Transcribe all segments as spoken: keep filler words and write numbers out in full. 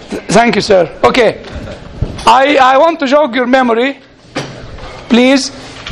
Thank you, sir. Okay. I, I want to jog your memory, please.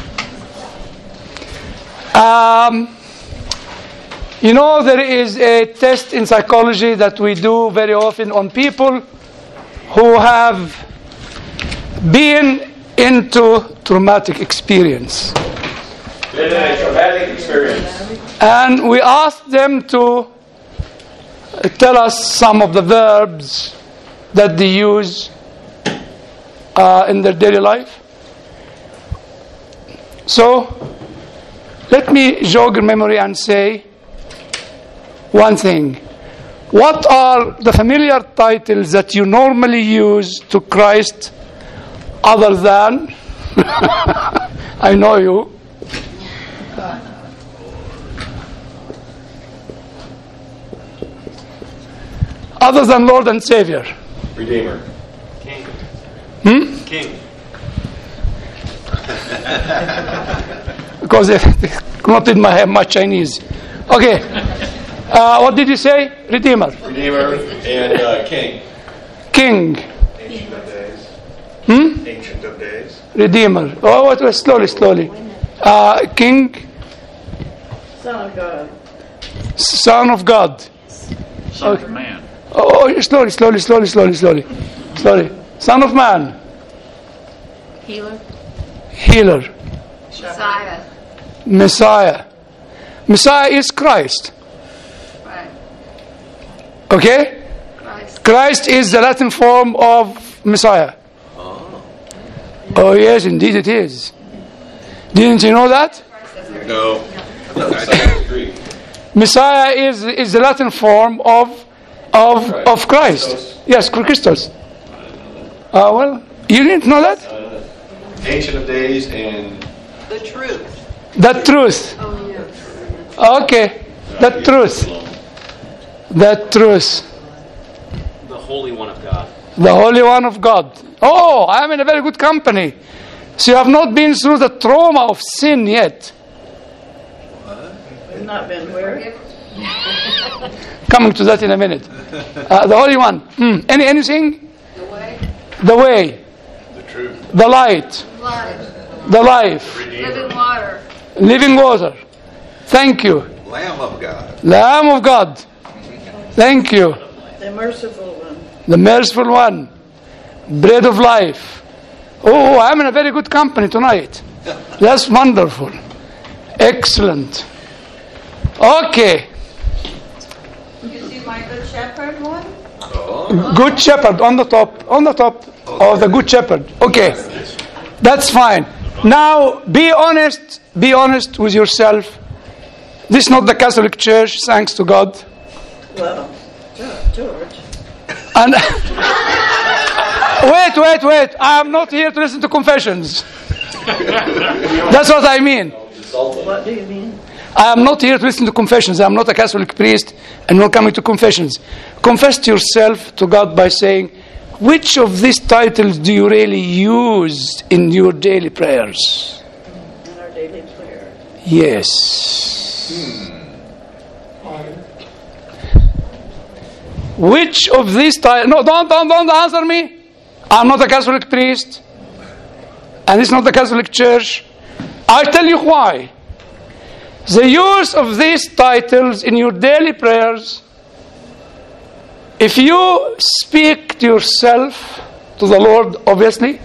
Um, you know, there is a test in psychology that we do very often on people who have been into traumatic experience. Been in a traumatic experience. And we ask them to tell us some of the verbs that they use uh, in their daily life. So, let me jog your memory and say one thing. What are the familiar titles that you normally use to Christ other than, I know you, other than Lord and Savior? Redeemer. King. Hmm? King. Because they not in my my Chinese. Okay. Uh, what did you say? Redeemer. Redeemer and uh, King. King. Ancient of Days. Hmm? Ancient of Days. Redeemer. Oh, what was slowly, slowly. Uh, King. Son of God. Son of God. Son of man. Oh, oh, slowly, slowly, slowly, slowly, slowly, slowly. Son of man. Healer. Healer. Messiah. Messiah. Messiah is Christ. Right. Okay? Christ. Christ is the Latin form of Messiah. Oh, yes, indeed it is. Didn't you know that? No. That's Greek. Messiah is is the Latin form of of of Christ. Yes, Christos. Uh, well, you didn't know that? Ancient of Days and The truth. The truth. Oh, yes. Okay, the truth. The truth. The Holy One of God. The Holy One of God. Oh, I am in a very good company. So you have not been through the trauma of sin yet. We've not been where? Coming to that in a minute. Uh, the Holy One. Hmm. Any anything? The way. The way, the truth. the light, Life. the life, Living water. living water. Thank you. Lamb of God. Lamb of God. Thank you. The merciful one. The merciful one. Bread of life. Oh, I'm in a very good company tonight. That's wonderful. Excellent. Okay. You see my good shepherd one? Good shepherd on the top, on the top of the good shepherd. Okay. That's fine. Now, be honest, be honest with yourself. This is not the Catholic Church, thanks to God. Well, George. And wait, wait, wait. I am not here to listen to confessions. That's what I mean. What do you mean? I am not here to listen to confessions. I am not a Catholic priest and not coming to confessions. Confess to yourself to God by saying, which of these titles do you really use in your daily prayers? In our daily prayer. Yes. Which of these titles? No, don't, don't, don't answer me. I'm not a Catholic priest. And it's not the Catholic Church. I'll tell you why. The use of these titles in your daily prayers, if you speak to yourself, to the Lord, obviously,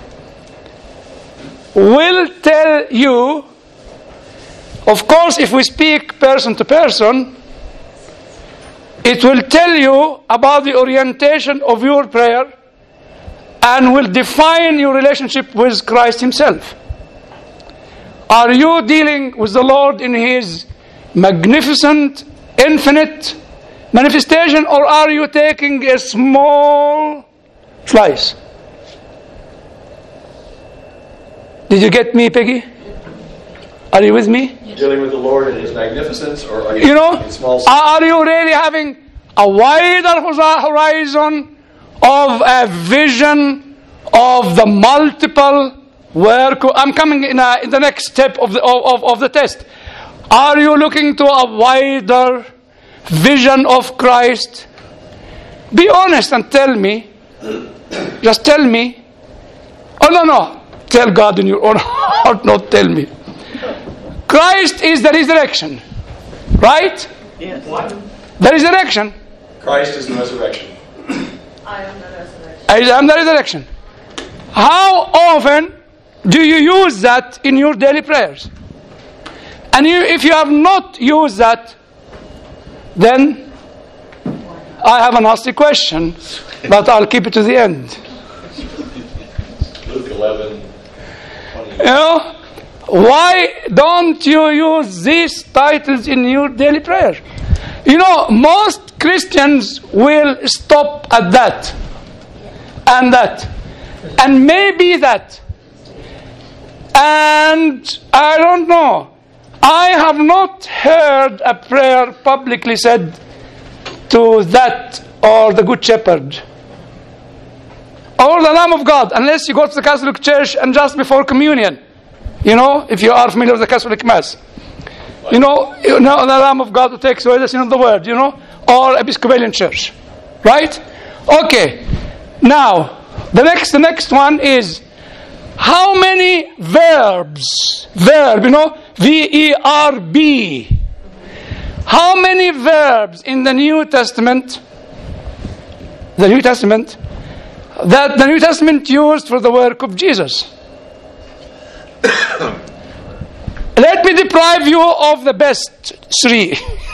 will tell you, of course, if we speak person to person, it will tell you about the orientation of your prayer and will define your relationship with Christ Himself. Are you dealing with the Lord in His magnificent, infinite manifestation, or are you taking a small slice? Did you get me, Peggy? Are you with me? Dealing with the Lord in His magnificence, or are you, You know, in small? are you really having a wider horizon of a vision of the multiple work? I'm coming in, a, in the next step of the of, of the test. Are you looking to a wider vision of Christ? Be honest and tell me Just tell me. Oh, no, no. Tell God in your own heart, not tell me. Christ is the resurrection. Right? Yes. The resurrection. Christ is the resurrection. I am the resurrection. I am the resurrection. How often do you use that in your daily prayers? And you, if you have not used that, then I have a nasty question, but I'll keep it to the end. Luke eleven, twenty. You know, why don't you use these titles in your daily prayer? You know, most Christians will stop at that and that and maybe that. And I don't know. I have not heard a prayer publicly said to that or the Good Shepherd or the Lamb of God, unless you go to the Catholic Church and just before communion. You know, if you are familiar with the Catholic Mass. You know, you know the Lamb of God who takes away the sin of the world, you know, or Episcopalian Church. Right? Okay. Now, the next the next one is how many verbs, verb, you know, V E R B. How many verbs in the New Testament, the New Testament, that the New Testament used for the work of Jesus? Let me deprive you of the best three.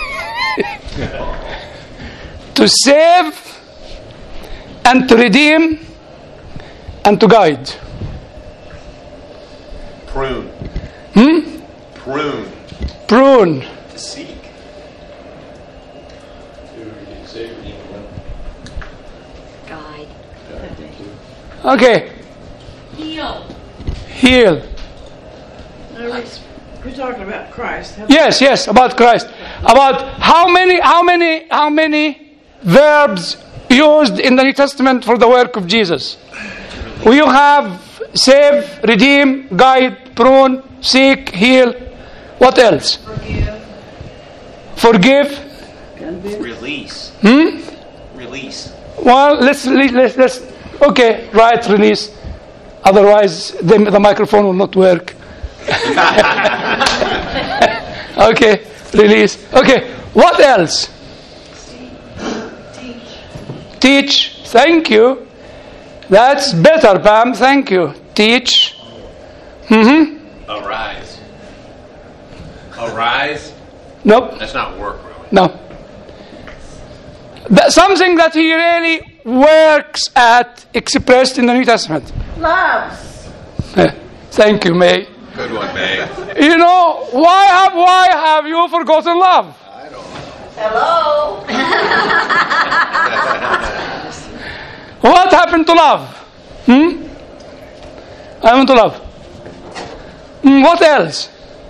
To save, and to redeem, and to guide. Prune. Hmm? Prune. Prune. To seek. To save, redeem, Guide. Okay. Heal. Heal. Now, we- We're talking about Christ. Have- Yes, yes, about Christ. About how many, how many, how many verbs used in the New Testament for the work of Jesus? You have save, redeem, guide, prune, seek, heal. What else? Forgive. Forgive. Release. Hmm? Release. Well, let's let's let's. Okay, right. Release. Otherwise, the, the microphone will not work. Okay, release. Okay, what else? Teach. Teach. Thank you. That's better, Pam. Thank you. Teach. Mm-hmm. Arise. Arise. Nope. That's not work, really. No. That, something that he really works at, expressed in the New Testament. Loves. Eh, Thank you, May. Good one, May. You know, why have why have you forgotten love? I don't Hello. What happened to love? Hmm? What happened to love? Hmm, what else?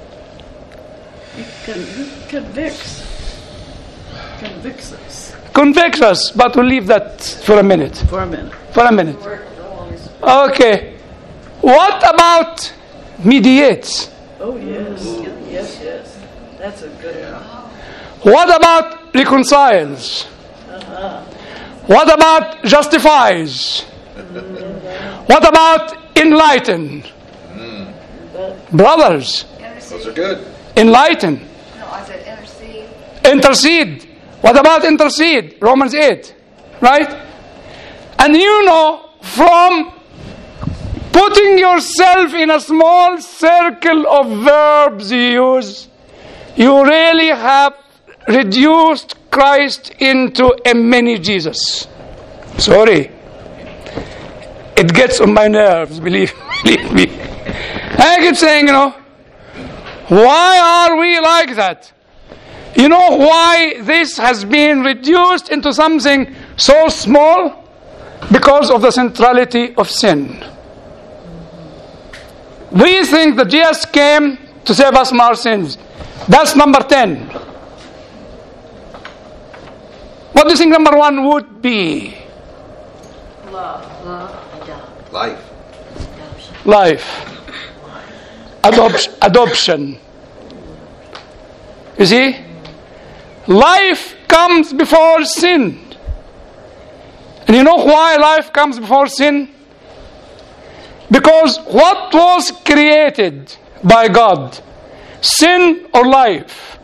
Con- convicts. Convicts us Convicts us, but we'll leave that for a minute. for a minute. For a minute. Okay. What about mediates? Oh, yes. Yes, yes. That's a good one. What about reconciles? What about justifies? What about enlighten? Brothers, Those are good. No, enlighten. I said intercede. Intercede. What about intercede? Romans eight. Right? And you know, from putting yourself in a small circle of verbs you use, you really have reduced Christ into a mini Jesus. Sorry. It gets on my nerves, believe, believe me. I keep saying, you know, why are we like that? You know why this has been reduced into something so small? Because of the centrality of sin. We think that Jesus came to save us from our sins. That's number ten. What do you think number one would be? Life. Life. Adoption. Adoption. You see? Life comes before sin. And you know why life comes before sin? Because what was created by God? Sin or life?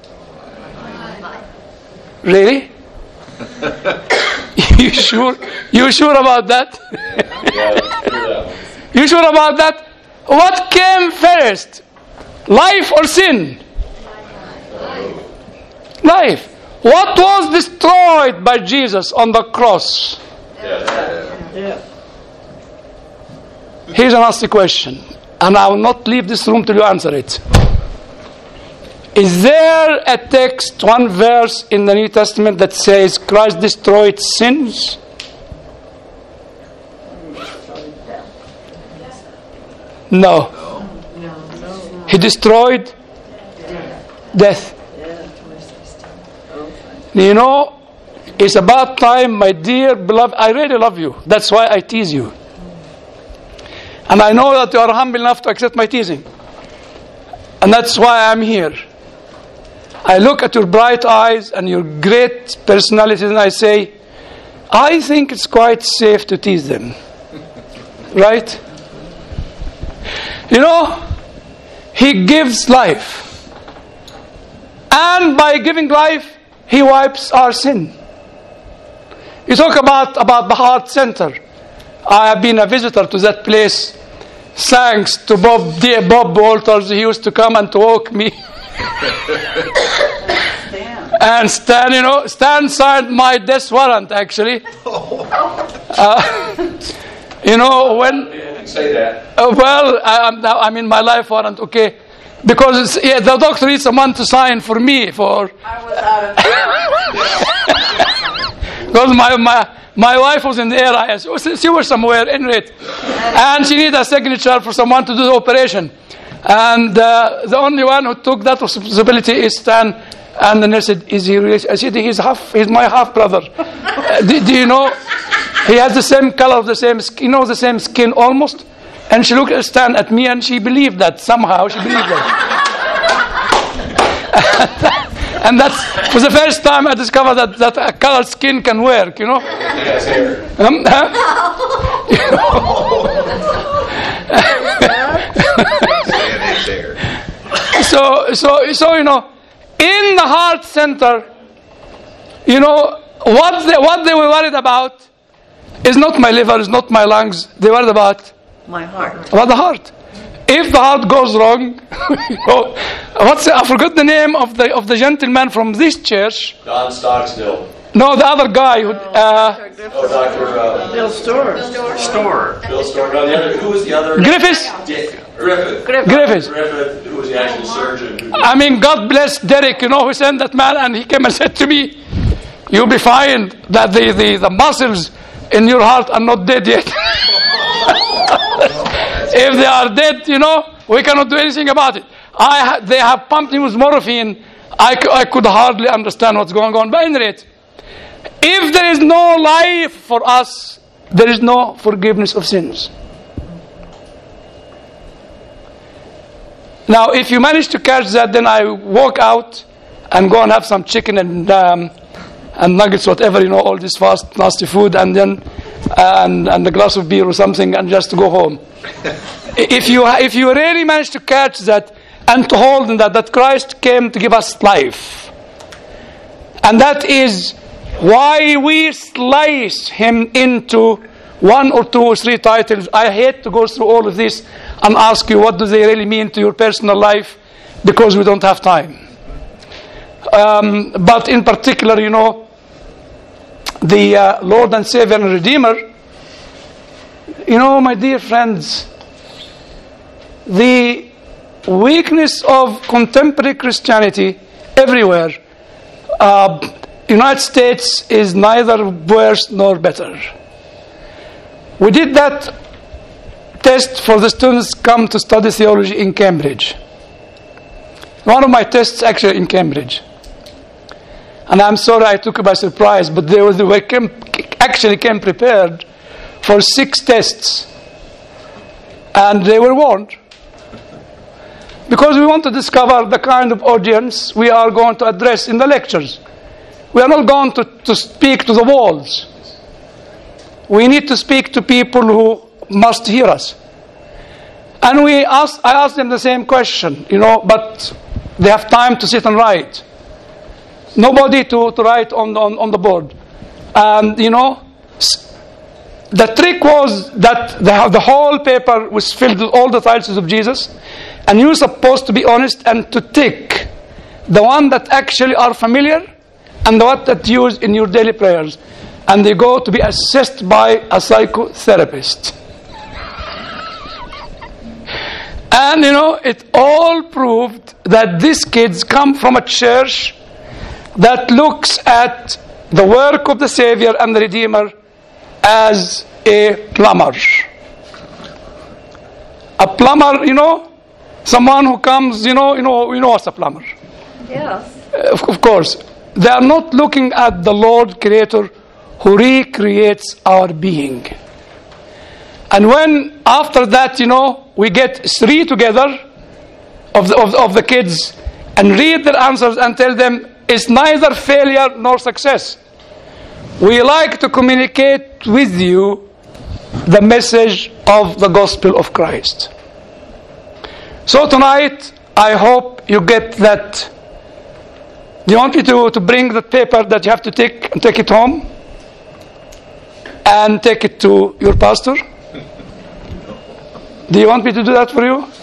Really? You sure? You sure about that? You sure about that? What came first? Life or sin? Life. What was destroyed by Jesus on the cross? Yeah. Here's a nasty question, and I will not leave this room till you answer it. Is there a text, one verse in the New Testament that says Christ destroyed sins? No. He destroyed death. You know, it's about time, my dear beloved. I really love you. That's why I tease you. And I know that you are humble enough to accept my teasing. And that's why I'm here. I look at your bright eyes and your great personalities and I say, I think it's quite safe to tease them. Right? You know, He gives life. And by giving life, He wipes our sin. You talk about, about the heart center. I have been a visitor to that place thanks to Bob, dear Bob Walters. He used to come and to walk me. And Stan, you know, Stan signed my death warrant actually. Uh, you know, when... You say that. Uh, well, I, I'm, I mean, my life warrant, okay. Because it's, yeah, the doctor needs someone to sign for me for... I was out of Because my, my, my wife was in the area. She was, she was somewhere in it. And she needed a signature for someone to do the operation. And uh, the only one who took that responsibility is Stan. And the nurse said, is he really? I said, he's half, he's my half brother. uh, do, do you know? He has the same color of the same skin, you know, the same skin almost. And she looked at Stan at me and she believed that. Somehow she believed that. And that was the first time I discovered that, that a colored skin can work, you know. Yes, hair. Um, huh? so, so, so, you know, in the heart center, you know, what they, what they were worried about is not my liver, is not my lungs. They were worried about my heart. About the heart. If the heart goes wrong, you know, what's the, I forgot the name of the of the gentleman from this church. Don Stocksdale. No, the other guy who. Uh, Oh, Doctor Uh, Bill Storr. Store. Bill Storr. No, the other, who was the other? Griffiths. Dick. Griffith. Griffiths. Griffith, who was the actual surgeon. Who I mean, God bless Derek, you know, who sent that man, and he came and said to me, "You'll be fine. That the the, the muscles in your heart are not dead yet." If they are dead, you know, we cannot do anything about it. I ha- they have pumped me with morphine. I, c- I could hardly understand what's going on. But anyway, if there is no life for us, there is no forgiveness of sins. Now, if you manage to catch that, then I walk out and go and have some chicken and um, and nuggets, whatever, you know, all this fast, nasty food, and then and and a glass of beer or something, and just to go home. If you if you really manage to catch that and to hold in that that Christ came to give us life, and that is why we slice Him into one or two or three titles. I hate to go through all of this and ask you what do they really mean to your personal life, because we don't have time. Um, but in particular, you know, the uh, Lord and Savior and Redeemer, you know, my dear friends, the weakness of contemporary Christianity everywhere, uh, United States is neither worse nor better. We did that test for the students come to study theology in Cambridge. One of my tests actually in Cambridge. And I'm sorry I took it by surprise, but they were, they were came, actually came prepared for six tests. And they were warned. Because we want to discover the kind of audience we are going to address in the lectures. We are not going to, to speak to the walls. we need to speak to people who must hear us. And we ask, I asked them the same question, you know, but they have time to sit and write. Nobody to, to write on, on, on the board. And, you know, the trick was that the, the whole paper was filled with all the titles of Jesus, and you're supposed to be honest and to tick the one that actually are familiar and the one that you use in your daily prayers. And they go to be assessed by a psychotherapist. And, you know, it all proved that these kids come from a church that looks at the work of the Savior and the Redeemer as a plumber. A plumber, you know, someone who comes, you know, you know, you know what's a plumber. Yes. Uh, of, of course, they are not looking at the Lord Creator who recreates our being. And when after that, you know, we get three together of the, of, of the kids and read their answers and tell them it's neither failure nor success. We like to communicate with you the message of the gospel of Christ. So tonight, I hope you get that. Do you want me to, to bring the paper that you have to take and take it home? And take it to your pastor? Do you want me to do that for you?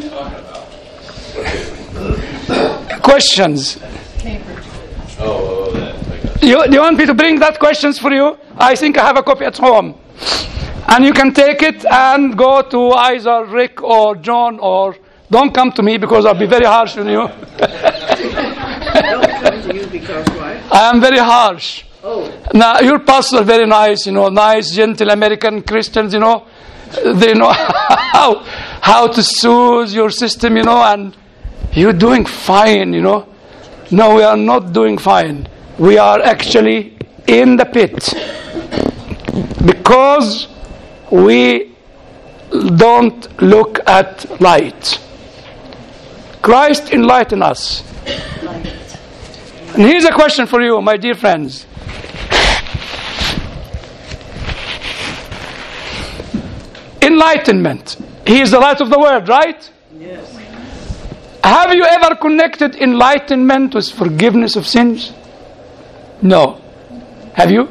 Questions? Oh, oh, that. I got You, do you want me to bring that questions for you? I think I have a copy at home. And you can take it and go to either Rick or John, or don't come to me because I'll be very harsh on you. Don't come to you because why? I am very harsh. Oh, Now, your pastors are very nice, you know, nice, gentle American Christians, you know. They know how, how to soothe your system, you know, and you're doing fine, you know. No, we are not doing fine. We are actually in the pit because we don't look at light. Christ enlighten us. And here's a question for you, my dear friends. Enlightenment. He is the light of the world, right? yes. Have you ever connected enlightenment with forgiveness of sins? No. Have you?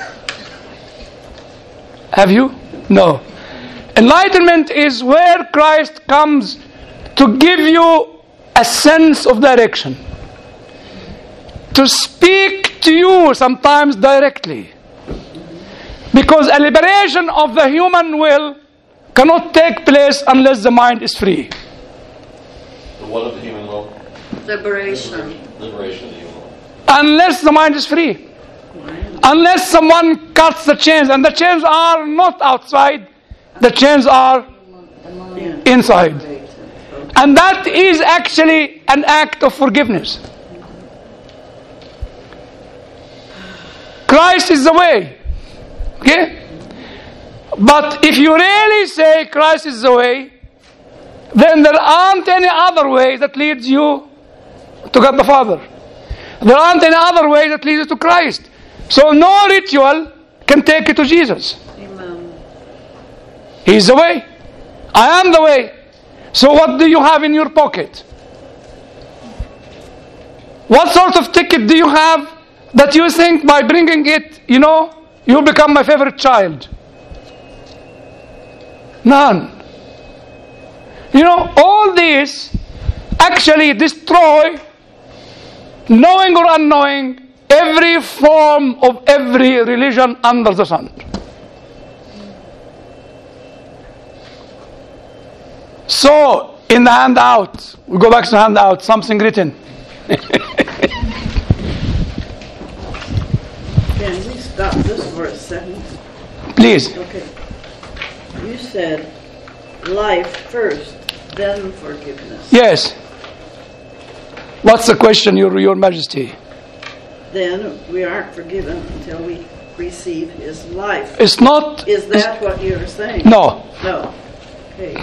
Have you? No. Enlightenment is where Christ comes to give you a sense of direction, to speak to you sometimes directly. Because a liberation of the human will cannot take place unless the mind is free. The what of the human will? Liberation. Liberation of the human will. Unless the mind is free. Unless someone cuts the chains, and the chains are not outside, the chains are Yeah. inside. And that is actually an act of forgiveness. Christ is the way. Okay? But if you really say Christ is the way, then there aren't any other way that leads you to God the Father. There aren't any other way that leads you to Christ. So no ritual can take you to Jesus. Amen. He's the way. I am the way. So what do you have in your pocket? What sort of ticket do you have that you think by bringing it, you know, you'll become my favorite child? None. You know, all these actually destroy, knowing or unknowing, every form of every religion under the sun. So, in the handout, we go back to the handout, something written. Can we stop this for a second? Please. Okay. You said life first, then forgiveness. Yes. What's the question, Your, Your Majesty? Then we aren't forgiven until we receive His life. It's not... Is that what you're saying? No. No. Okay.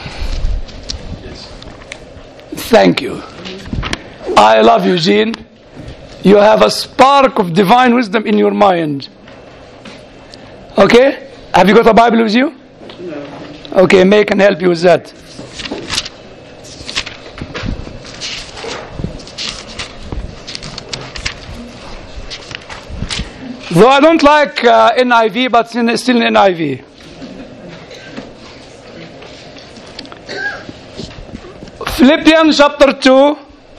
Thank you. I love you, Jean. You have a spark of divine wisdom in your mind. Okay? Have you got a Bible with you? No. Okay, May can help you with that. Though I don't like uh, N I V, but it's still N I V. Philippians chapter two,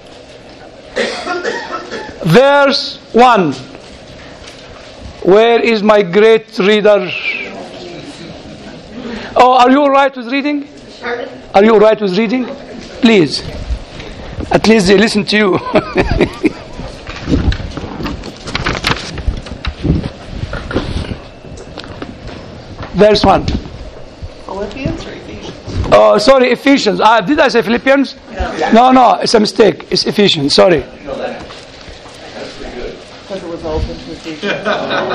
verse one. Where is my great reader? Oh, are you all right with reading? Are you all right with reading? Please. At least they listen to you. Verse one. Philippians or Ephesians? Oh, sorry, Ephesians. Uh, did I say Philippians? Yeah. No, no, it's a mistake. It's Ephesians. Sorry. No, that, that's pretty good. Because it was open to Ephesians.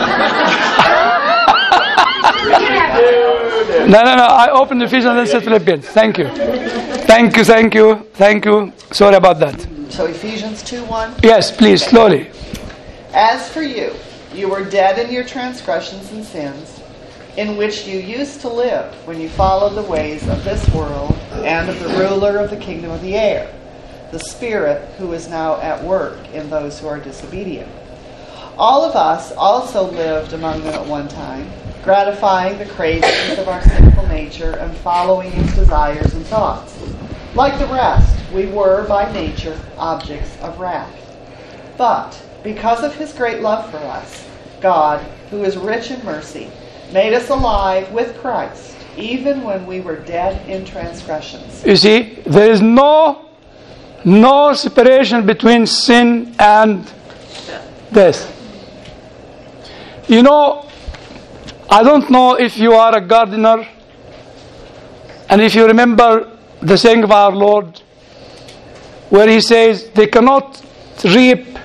No, no, no. I opened Ephesians and then said Philippians. Thank you. Thank you, thank you, thank you. Sorry about that. So Ephesians two one. Yes, please, slowly. As for you, you were dead in your transgressions and sins, in which you used to live when you followed the ways of this world and of the ruler of the kingdom of the air, the Spirit who is now at work in those who are disobedient. All of us also lived among them at one time, gratifying the cravings of our sinful nature and following its desires and thoughts. Like the rest, we were by nature objects of wrath. But because of his great love for us, God, who is rich in mercy, made us alive with Christ, even when we were dead in transgressions. You see, there is no, no separation between sin and death. You know, I don't know if you are a gardener, and if you remember the saying of our Lord, where he says they cannot reap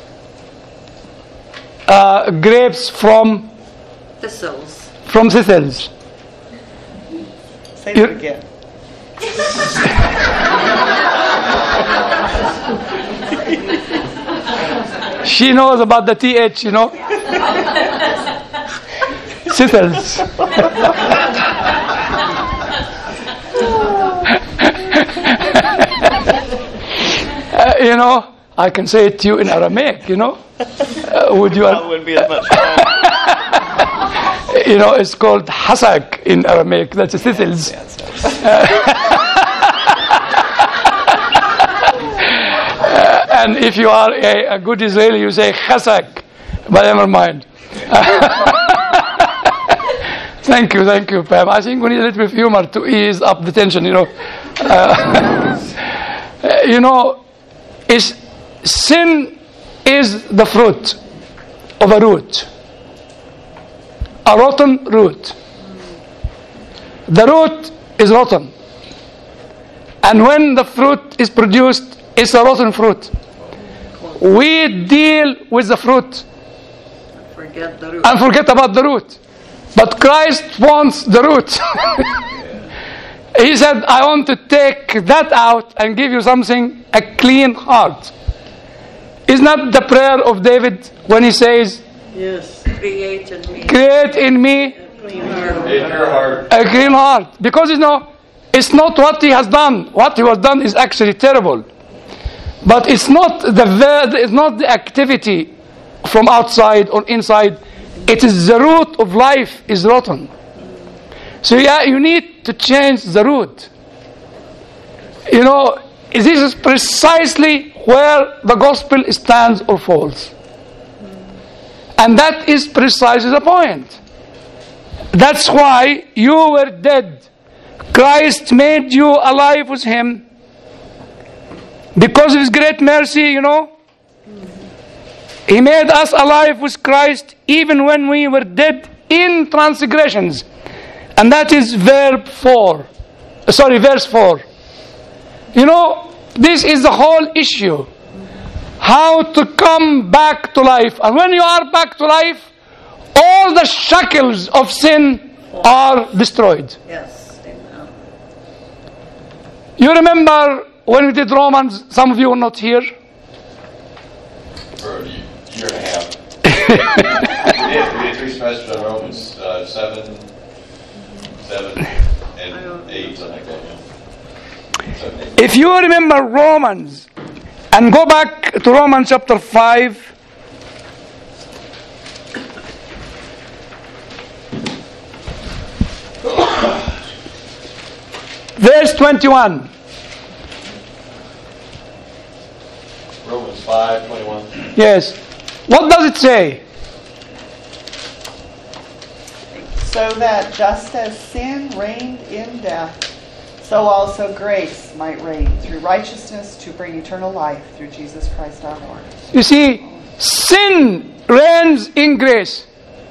uh, grapes from Thistles. from thistles. Say You- that again. She knows about the T H, you know. Thistles. Uh, you know, I can say it to you in Aramaic, you know. Uh, would you? That wouldn't be as much fun. You know, it's called hasak in Aramaic. That's thistles. Uh, and if you are a, a good Israeli, you say chasak. But never mind. Thank you, thank you, Pam. I think we need a little bit of humor to ease up the tension, you know. Uh, you know, is sin is the fruit of a root. A rotten root. The root is rotten. And when the fruit is produced, it's a rotten fruit. We deal with the fruit Forget the root. and forget about the root. But Christ wants the root. He said, I want to take that out and give you something, a clean heart. Isn't that the prayer of David when he says, Yes. Create in me create in me a clean heart. In your heart. a clean heart? Because you know, it's not what he has done. What he has done is actually terrible. But it's not the ver- it's not the activity from outside or inside. It is the root of life is rotten. So yeah, you need to change the root. You know, this is precisely where the gospel stands or falls. And that is precisely the point. That's why you were dead. Christ made you alive with him. Because of his great mercy, you know, he made us alive with Christ even when we were dead in transgressions. And that is verb four. Sorry, verse four. You know, this is the whole issue. How to come back to life. And when you are back to life, all the shackles of sin are destroyed. Yes. Amen. You remember when we did Romans, some of you were not here. For a year year and a half. we, did, we did three semesters on Romans uh, seven, Seven and eight, something like that. Yeah. Seven, eight. If you remember Romans, and go back to Romans chapter five, verse twenty-one. Romans five, twenty-one. Yes. What does it say? So that just as sin reigned in death, so also grace might reign through righteousness to bring eternal life through Jesus Christ our Lord. You see, sin reigns in grace.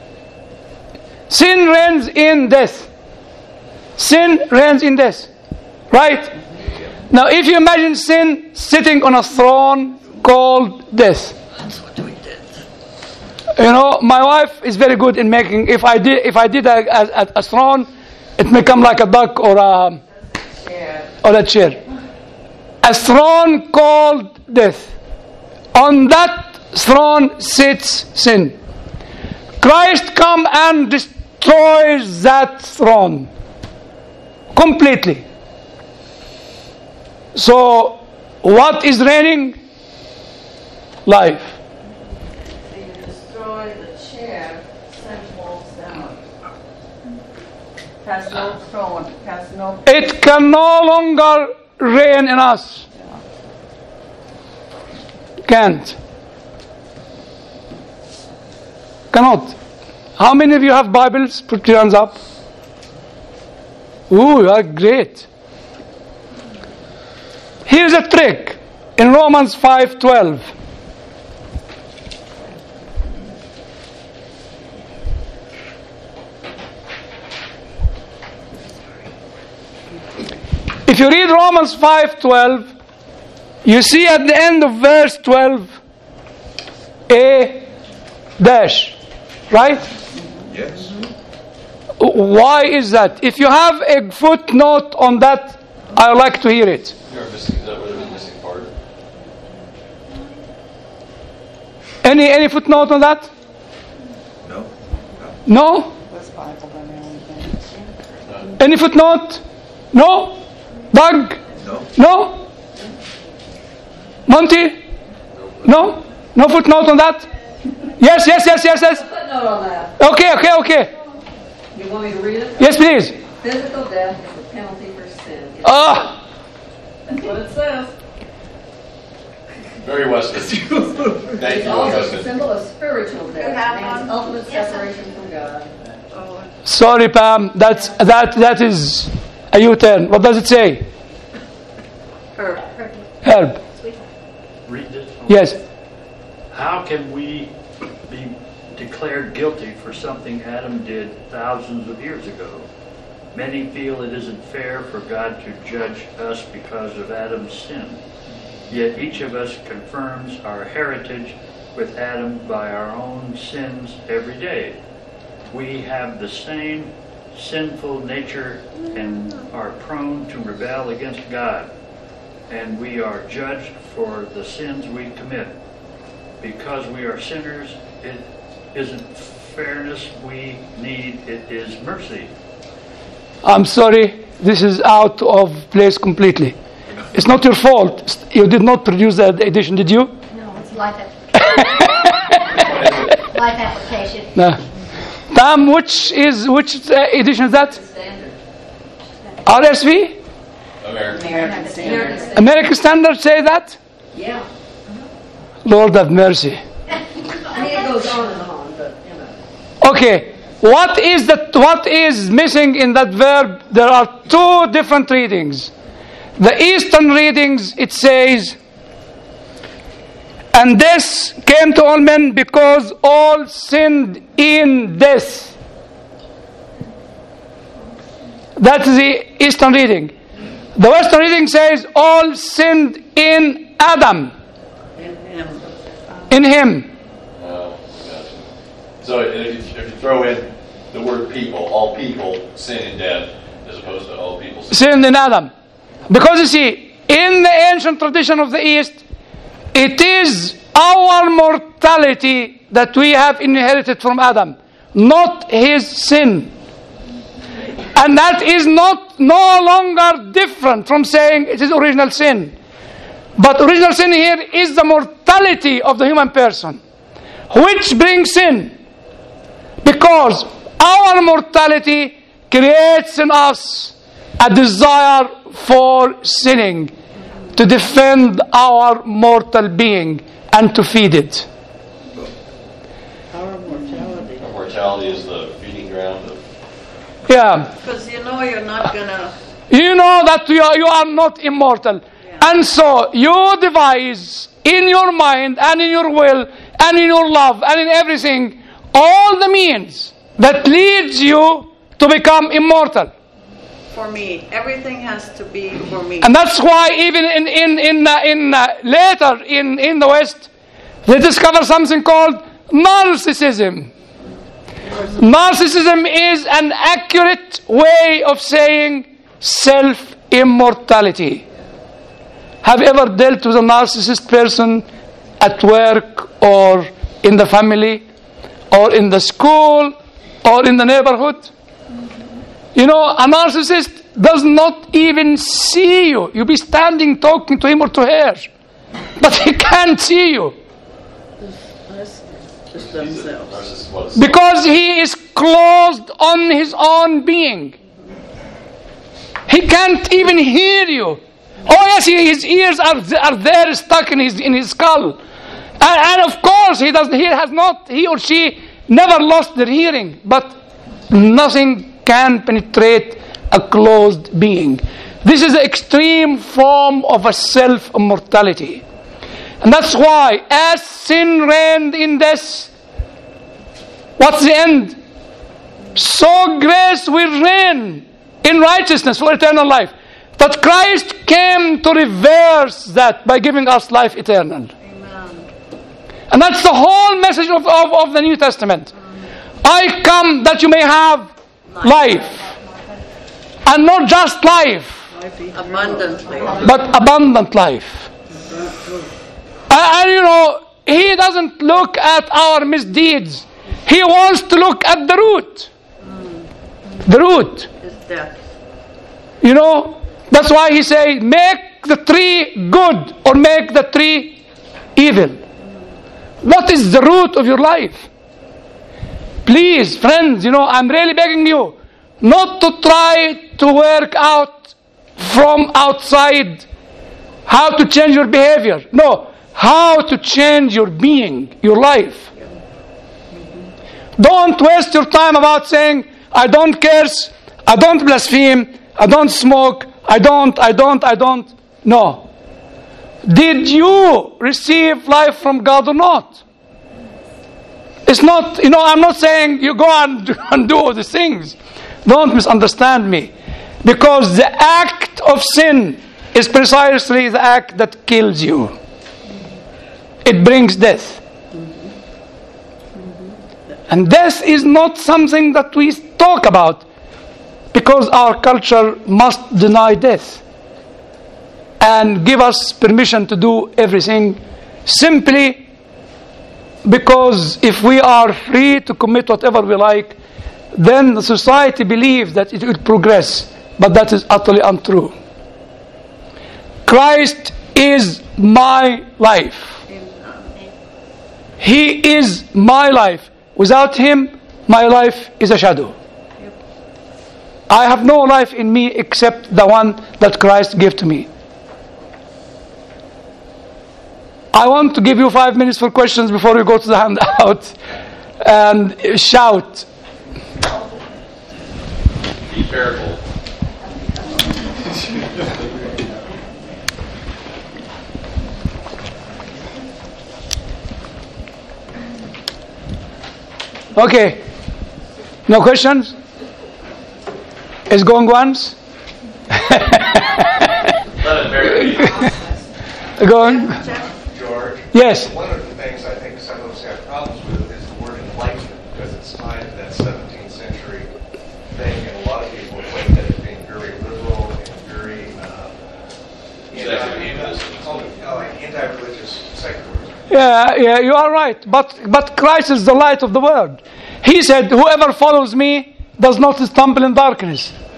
Sin reigns in death. Sin reigns in death. Right? Now, if you imagine sin sitting on a throne called death. You know, my wife is very good in making. If I did, if I did a, a, a throne, it may come like a duck or a or a chair. A throne called death. On that throne sits sin. Christ come and destroys that throne completely. So, what is reigning? Life. Chair, sin walks down. Has no throne, has no. It can no longer reign in us. Can't. Cannot. How many of you have Bibles? Put your hands up. Ooh, you are great. Here's a trick in Romans five twelve. If you read Romans five twelve, you see at the end of verse twelve a dash, right? Yes. Why is that? If you have a footnote on that, I would like to hear it. You're missing, is that where the missing part? Any any footnote on that? No. No? Was Bible the only thing? Any footnote? No? Doug? No. No? Monty? No? No footnote on that? Yes, yes, yes, yes, yes. Footnote on that. Okay, okay, okay. You want me to read it? Yes, please. Physical death is a penalty for sin. Ah, That's what it says. Very Weston. Thank It's you, also a Weston. symbol of spiritual Good have death, means one. ultimate Yes, sir. separation from God. sorry, Pam. That's that. That is a U-turn. What does it say? Herb. Herb. Read this. Yes. How can we be declared guilty for something Adam did thousands of years ago? Many feel it isn't fair for God to judge us because of Adam's sin. Yet each of us confirms our heritage with Adam by our own sins every day. We have the same sinful nature and are prone to rebel against God, and we are judged for the sins we commit. Because we are sinners, it isn't fairness we need, it is mercy. I'm sorry. This is out of place completely. It's not your fault. You did not produce that edition, did you? No, it's life application. Life application. No. Pam, which is which uh, edition is that? Standard. R S V? American. American Standard. American Standard say that? Yeah. Lord have mercy. I mean, it goes on and on, but, you know. Okay. What is that? What is missing in that verb? There are two different readings. The Eastern readings, it says, and this came to all men because all sinned in death. That is the Eastern reading. The Western reading says all sinned in Adam, In him. in him. Oh, gotcha. So if you, if you throw in the word people, all people sin in death, as opposed to all people sin. Sinned in Adam. Because you see, in the ancient tradition of the East, it is our mortality that we have inherited from Adam, not his sin. And that is not no longer different from saying it is original sin. But original sin here is the mortality of the human person, which brings sin. Because our mortality creates in us a desire for sinning, to defend our mortal being and to feed it. Our mortality. Our mortality is the feeding ground of. Yeah. Because you know you're not gonna. You know that you are, you are not immortal. Yeah. And so you devise in your mind and in your will and in your love and in everything all the means that leads you to become immortal. For me, everything has to be for me. And that's why even in in in uh, in uh, later in in the West, they discover something called narcissism. Narcissism is an accurate way of saying self-immortality. Have you ever dealt with a narcissist person at work or in the family or in the school or in the neighborhood? You know, a narcissist does not even see you. You be standing talking to him or to her, but he can't see you. Just themselves. Because he is closed on his own being. He can't even hear you. Oh yes, he, his ears are are there stuck in his in his skull, and, and of course he does. He has not. He or she never lost their hearing, but nothing can penetrate a closed being. This is the extreme form of a self-immortality. And that's why, as sin reigned in death, what's the end? So grace will reign in righteousness for eternal life. That Christ came to reverse that by giving us life eternal. Amen. And that's the whole message of, of, of the New Testament. I come that you may have life. And not just life, Abundantly. but abundant life. And, and you know, he doesn't look at our misdeeds. He wants to look at the root. The root. Is death. You know, that's why he says, make the tree good or make the tree evil. What is the root of your life? Please, friends, you know, I'm really begging you not to try to work out from outside how to change your behavior. No, how to change your being, your life. Don't waste your time about saying, I don't curse, I don't blaspheme, I don't smoke, I don't, I don't, I don't. No. Did you receive life from God or not? It's not, you know, I'm not saying you go and do, and do all these things. Don't misunderstand me. Because the act of sin is precisely the act that kills you. It brings death. And death is not something that we talk about, because our culture must deny death and give us permission to do everything simply because if we are free to commit whatever we like, then the society believes that it will progress, but that is utterly untrue. Christ is my life. He is my life. Without him, my life is a shadow. I have no life in me except the one that Christ gave to me. I want to give you five minutes for questions before we go to the handout and shout. Be careful. Okay. No questions? Is going once? Let it vary. Going? George? Yes. One of the things I think some of us have problems with is the word enlightenment, because it's tied to that seventeenth century thing, and a lot of people equate that as being very liberal and very uh, anti- oh, anti-religious secularism. Yeah, yeah, you are right. But but Christ is the light of the world. He said, whoever follows me does not stumble in darkness.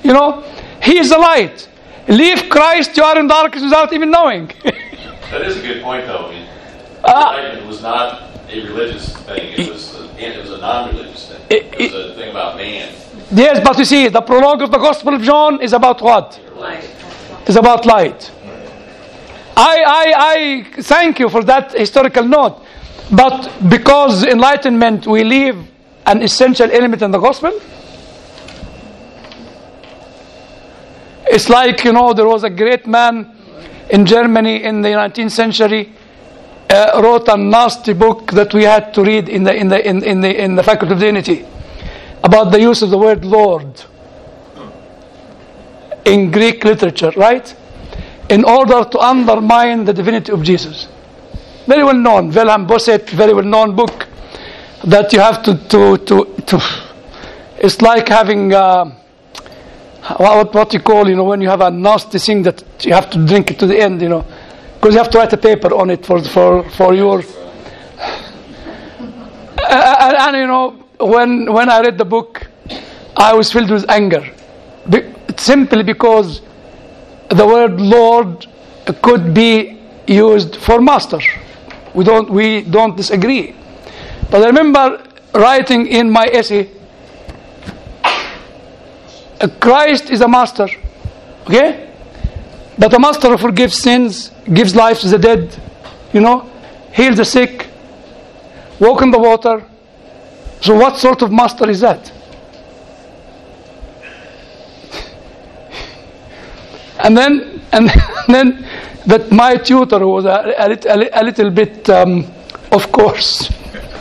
You know, He is the light. Leave Christ, you are in darkness without even knowing. That is a good point, though. I mean, Uh, it was not a religious thing. It was a, it was a non-religious thing. It- It was a thing about man. Yes, but you see, the prologue of the Gospel of John is about what? Light. It's about light. I, I, I thank you for that historical note. But because enlightenment, we leave an essential element in the Gospel. It's like, you know, there was a great man in Germany in the nineteenth century, uh, wrote a nasty book that we had to read in the in the in, in the in the Faculty of Divinity about the use of the word Lord in Greek literature, right? In order to undermine the divinity of Jesus. Very well known, Wilhelm Bosset, very well known book that you have to to to, to it's like having uh, what what you call, you know, when you have a nasty thing that you have to drink it to the end, you know, because you have to write a paper on it for for for your and, and you know, when when I read the book, I was filled with anger, Be, simply because the word Lord could be used for master. We don't we don't disagree, but I remember writing in my essay, Christ is a master, okay? But a master who forgives sins, gives life to the dead, you know, heals the sick, walk in the water. So what sort of master is that? And then, and then, that my tutor, who was a, a, a, a little bit, um, of course,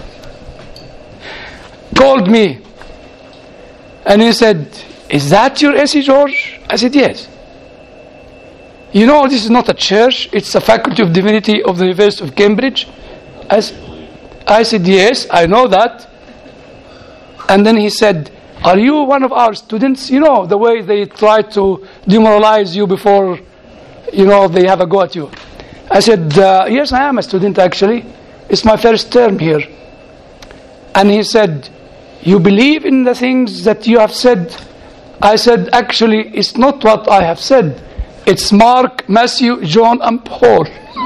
called me, and he said, "Is that your essay, George?" I said, "Yes." "You know, this is not a church, it's a Faculty of Divinity of the University of Cambridge." I, I said, "Yes, I know that." And then he said, "Are you one of our students?" You know, the way they try to demoralize you before, you know, they have a go at you. I said, uh, "Yes, I am a student, actually. It's my first term here." And he said, "You believe in the things that you have said?" I said, "Actually, it's not what I have said. It's Mark, Matthew, John, and Paul."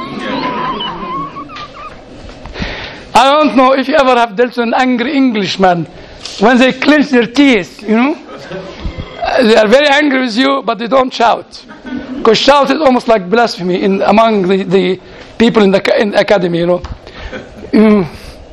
I don't know if you ever have dealt with an angry Englishman when they clench their teeth, you know. They are very angry with you, but they don't shout. Because shout is almost like blasphemy in among the, the people in the, in the academy, you know. Mm.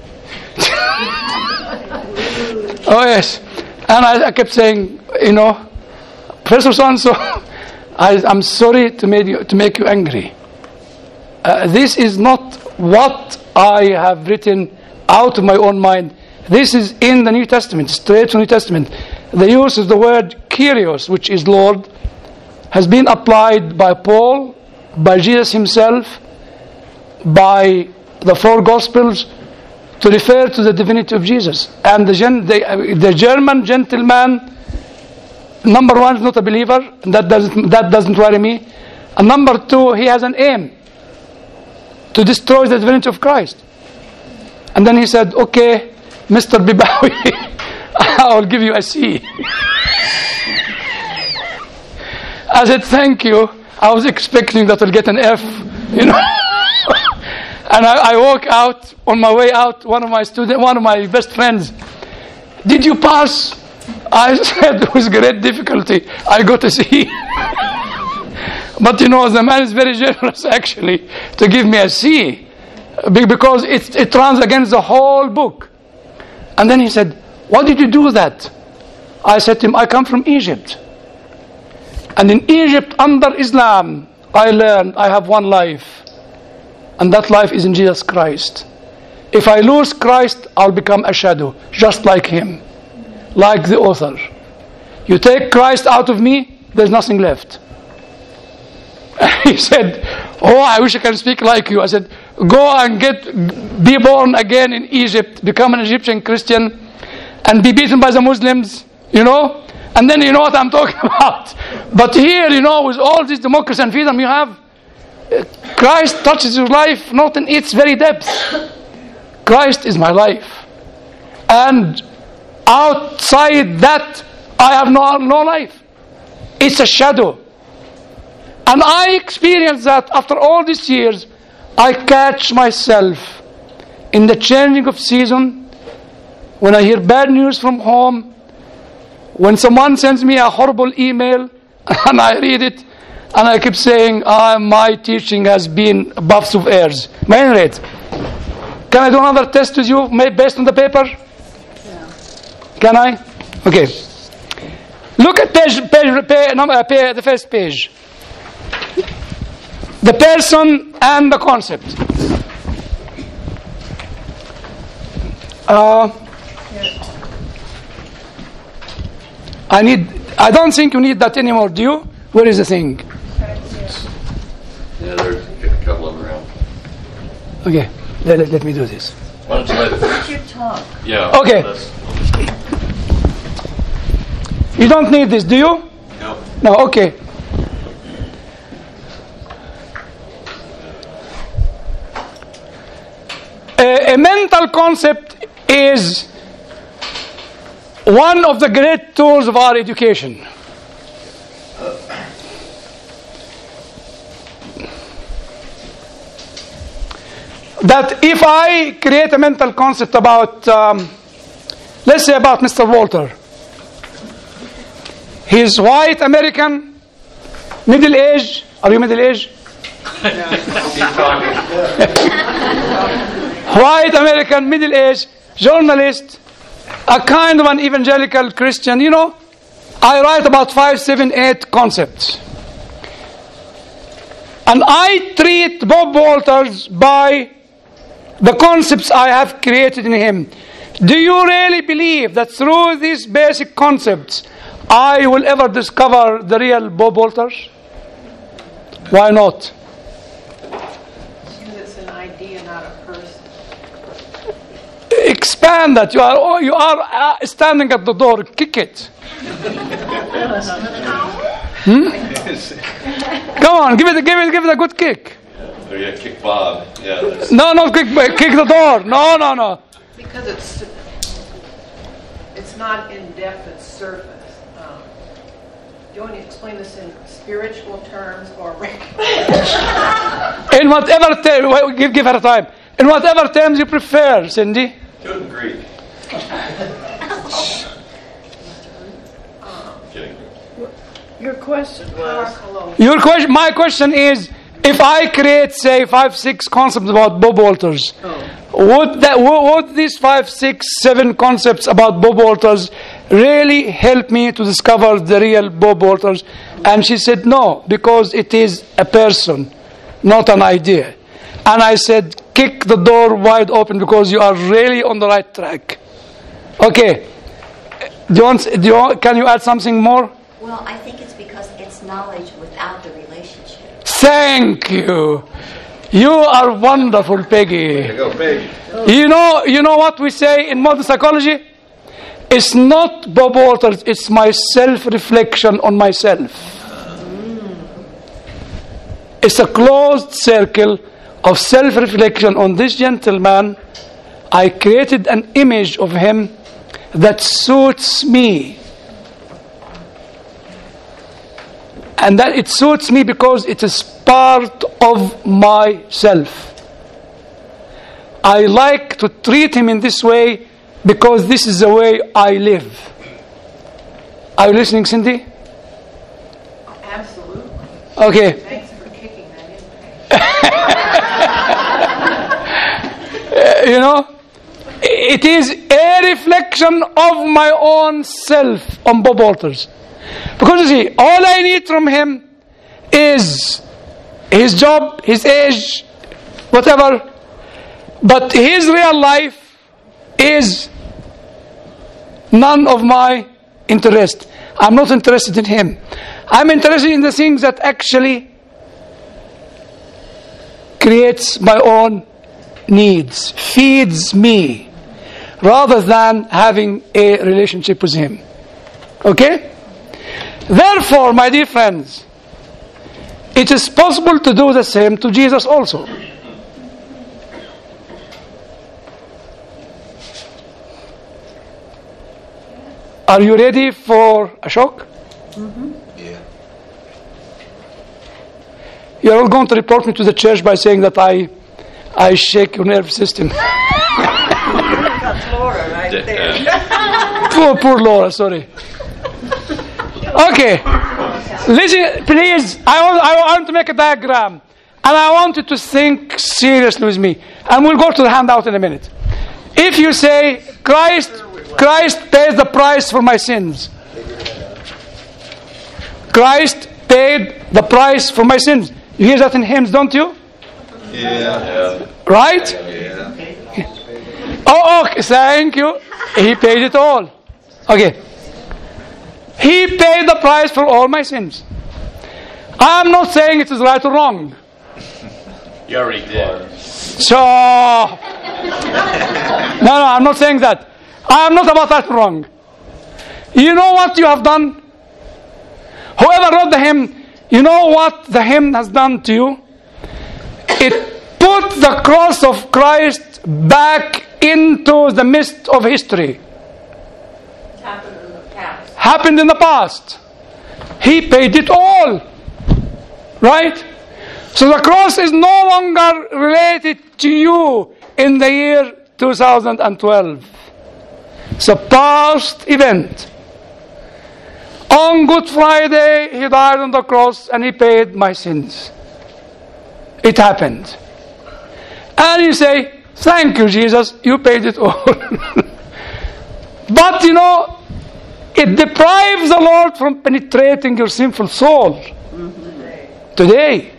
Oh, yes. And I, I kept saying, you know, Professor so-and-so, I, I'm sorry to make you, to make you angry. Uh, this is not what I have written out of my own mind. This is in the New Testament, straight from the New Testament. The use of the word Kyrios, which is Lord, has been applied by Paul, by Jesus himself, by the four Gospels, to refer to the divinity of Jesus. And the, gen, the, the German gentleman, number one, is not a believer, and that doesn't, that doesn't worry me. And number two, he has an aim to destroy the divinity of Christ. And then he said, "Okay, Mister Bibawi, I will give you a C." I said, "Thank you. I was expecting that I'll get an F, you know." And I, I walk out. On my way out, one of my student, one of my best friends, "Did you pass?" I said, "With great difficulty, I got a C." But you know, the man is very generous actually to give me a C, because it it runs against the whole book. And then he said, "Why did you do that?" I said to him, "I come from Egypt. And in Egypt, under Islam, I learned I have one life. And that life is in Jesus Christ. If I lose Christ, I'll become a shadow, just like him, like the author. You take Christ out of me, there's nothing left." He said, "Oh, I wish I can speak like you." I said, "Go and get, be born again in Egypt, become an Egyptian Christian, and be beaten by the Muslims, you know, and then you know what I'm talking about. But here, you know, with all this democracy and freedom you have, Christ touches your life not in its very depths. Christ is my life. And outside that, I have no, no life. It's a shadow. And I experienced that after all these years. I catch myself in the changing of season, when I hear bad news from home, when someone sends me a horrible email and I read it and I keep saying, ah, my teaching has been buffs of airs. Main rate. Can I do another test with you based on the paper? Yeah. Can I? Okay. Look at page, page, page, number, page, the first page. The person and the concept. Uh, I need. I don't think you need that anymore, do you? Where is the thing? Yeah, there's a couple of them around. Okay, let, let, let me do this. Why don't you let What's your talk? Yeah. Okay. let's- You don't need this, do you? No. No, okay. A, a mental concept is one of the great tools of our education. That if I create a mental concept about, um, let's say about Mister Walter, he's white, American, middle age. Are you middle age? White, American, middle age, journalist, a kind of an evangelical Christian. You know, I write about five, seven, eight concepts. And I treat Bob Walters by the concepts I have created in him. Do you really believe that through these basic concepts I will ever discover the real Bob Walters? Why not? Because it's an idea, not a person. Expand that. You are oh, you are uh, standing at the door. Kick it. Hmm? Come on, give it, give it, give it a good kick. There you go, kick Bob. Yeah. that's- No, no, kick, kick the door. No, no, no. Because it's it's not in depth, it's surface. Um, do you want to explain this in spiritual terms or regular? In whatever term, give give her time. In whatever terms you prefer, Cindy. Do it in Greek. Kidding. Your question was, Your question, my question is, if I create, say, five, six concepts about Bob Walters, would that would these five, six, seven concepts about Bob Walters really help me to discover the real Bob Walters? And she said no, because it is a person, not an idea. And I said, kick the door wide open, because you are really on the right track. Okay. Do you want, do you want, can you add something more? Well, I think it's because it's knowledge without the relationship. Thank you. You are wonderful, Peggy. There you go, big. You know, you know what we say in modern psychology? It's not Bob Walters, it's my self-reflection on myself. It's a closed circle of self-reflection on this gentleman. I created an image of him that suits me. And that it suits me because it is part of myself. I like to treat him in this way because this is the way I live. Are you listening, Cindy? Absolutely. Okay. Thanks for kicking that in. Uh, you know, it is a reflection of my own self on Bob Walters. Because you see, all I need from him is his job, his age, whatever. But his real life is none of my interest. I'm not interested in him. I'm interested in the things that actually creates my own needs, feeds me, rather than having a relationship with him. Okay? Therefore, my dear friends, it is possible to do the same to Jesus also. Are you ready for a shock? mm-hmm. Yeah. You're all going to report me to the church by saying that I, I shake your nervous system. That's Laura right there. poor, poor Laura, sorry. Okay. Listen, please. I want, I want to make a diagram. And I want you to think seriously with me. And we'll go to the handout in a minute. If you say, Christ, Christ pays the price for my sins. Christ paid the price for my sins. You hear that in hymns, don't you? Yeah. Right? Yeah. Oh, okay. Thank you. He paid it all. Okay. He paid the price for all my sins. I'm not saying it is right or wrong. You already did. So, no, no, I'm not saying that. I'm not about that wrong. You know what you have done? Whoever wrote the hymn, you know what the hymn has done to you? It put the cross of Christ back into the mist of history. It happened in the past. Happened in the past. He paid it all. Right? So the cross is no longer related to you in the year two thousand twelve. It's a past event. On Good Friday, he died on the cross and he paid my sins. It happened. And you say, thank you, Jesus, you paid it all. But you know, it deprives the Lord from penetrating your sinful soul. Mm-hmm. Today.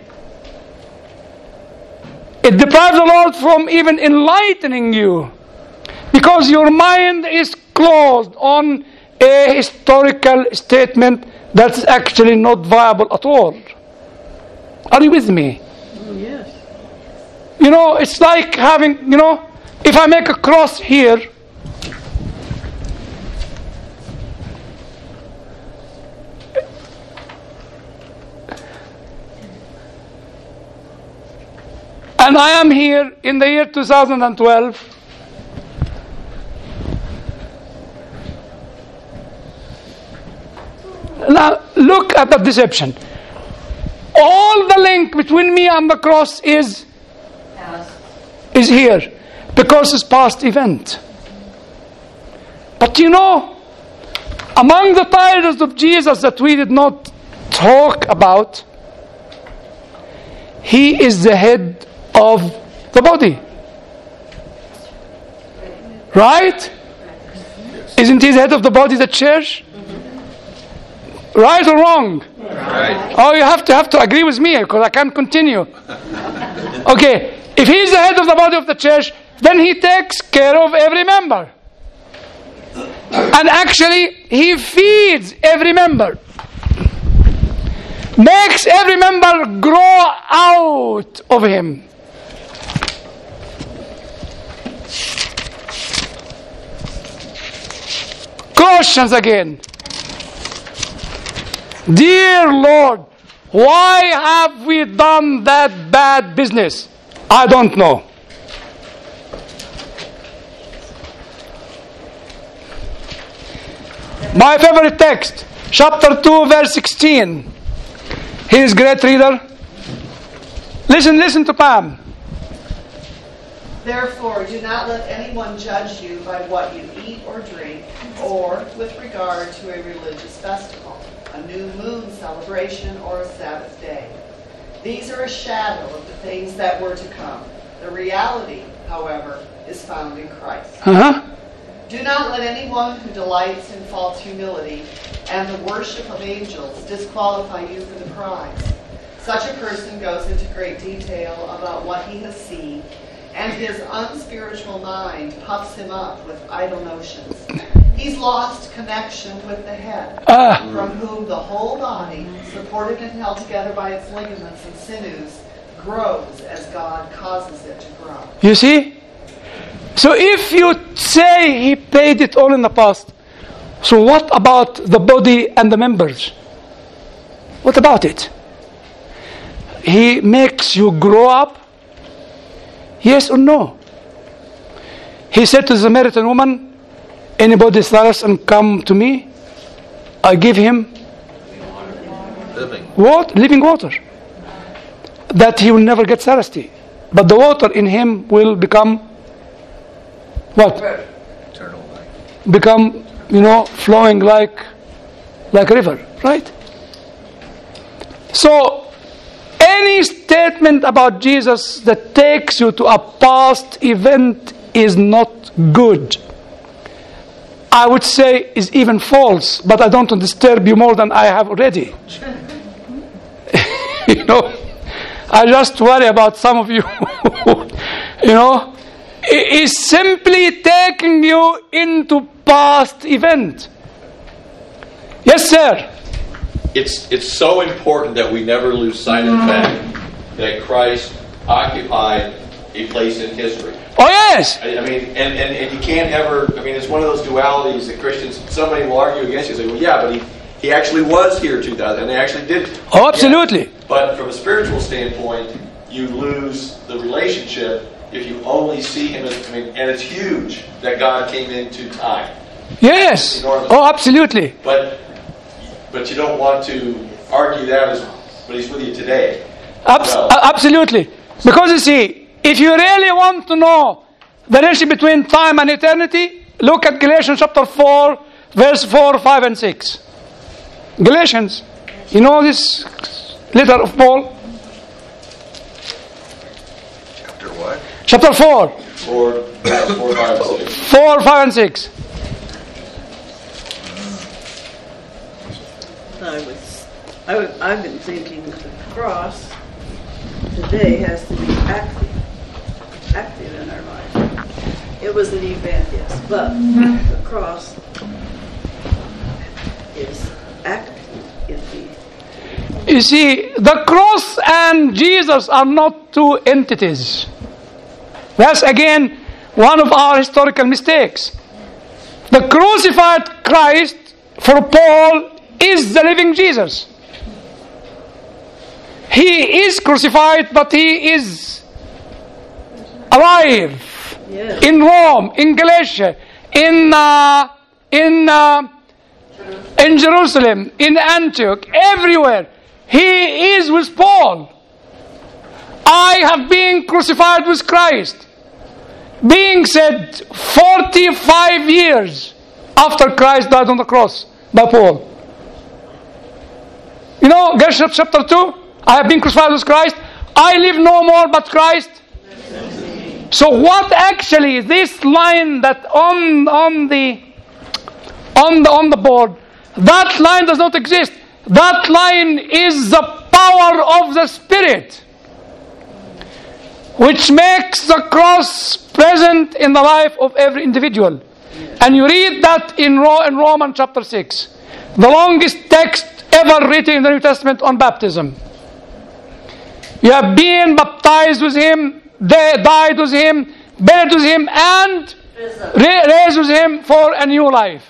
It deprives the Lord from even enlightening you. Because your mind is closed on a historical statement that's actually not viable at all. Are you with me? Oh, yes. You know, it's like having, you know, if I make a cross here, and I am here in the year two thousand twelve. Now, look at the deception. All the link between me and the cross is, is here. Because it's past event. But you know, among the titles of Jesus that we did not talk about, He is the head of the body. Right? Isn't He the head of the body, the church? Right or wrong? Right. Oh, you have to have to agree with me because I can't continue. Okay, if He's the head of the body of the church, then He takes care of every member. And actually, He feeds every member. Makes every member grow out of Him. Colossians again. Dear Lord, why have we done that bad business? I don't know. My favorite text, chapter two, verse sixteen. Here is great reader. Listen, listen to Pam. Therefore, do not let anyone judge you by what you eat or drink, or with regard to a religious festival, a new moon celebration, or a Sabbath day. These are a shadow of the things that were to come. The reality, however, is found in Christ. Uh-huh. Do not let anyone who delights in false humility and the worship of angels disqualify you for the prize. Such a person goes into great detail about what he has seen, and his unspiritual mind puffs him up with idle notions. He's lost connection with the head, Ah. from whom the whole body, supported and held together by its ligaments and sinews, grows as God causes it to grow. You see? So if you say He paid it all in the past, so what about the body and the members? What about it? He makes you grow up? Yes or no? He said to the Samaritan woman, anybody thirsts and come to me, I give him Living. what? Living water. that he will never get thirsty. But the water in him will become what? Eternal life. Become, you know, flowing like like a river, right? So any statement about Jesus that takes you to a past event is not good. I would say is even false, but I don't want to disturb you more than I have already. You know, I just worry about some of you. You know, it is simply taking you into past event. Yes, sir. It's it's so important that we never lose sight of the fact that Christ occupied a place in history. Oh, yes. I, I mean, and, and, and you can't ever, I mean, it's one of those dualities that Christians, somebody will argue against you and say, well, yeah, but he, he actually was here two thousand, and they actually did. Oh, absolutely. Yeah. But from a spiritual standpoint, you lose the relationship if you only see him as, I mean, and it's huge that God came into time. Yes. Oh, absolutely. But but you don't want to argue that as, but he's with you today. Abs- No. Absolutely. Because you see, if you really want to know the relationship between time and eternity, look at Galatians chapter four, verse four, five, and six. Galatians. You know this letter of Paul? Chapter what? Chapter four. Four, uh, four, five, and six. four, five, and six. I was, I was, I've been thinking the cross today has to be active, active in our life. It was an event, yes, but the cross is active in the. You see, the cross and Jesus are not two entities. That's again one of our historical mistakes. The crucified Christ for Paul is the living Jesus. He is crucified, but he is alive. Yes. In Rome, in Galatia, in uh, in uh, in Jerusalem, in Antioch, everywhere. He is with Paul. I have been crucified with Christ. Being said forty-five years after Christ died on the cross by Paul. You know, Galatians chapter two, I have been crucified with Christ. I live no more but Christ. So what actually is this line that on on the on the on the board? That line does not exist. That line is the power of the Spirit, which makes the cross present in the life of every individual. And you read that in, Ro- in Romans chapter six, the longest text ever written in the New Testament on baptism. You have been baptized with him, they died with him, buried with him, and ra- raised with him for a new life.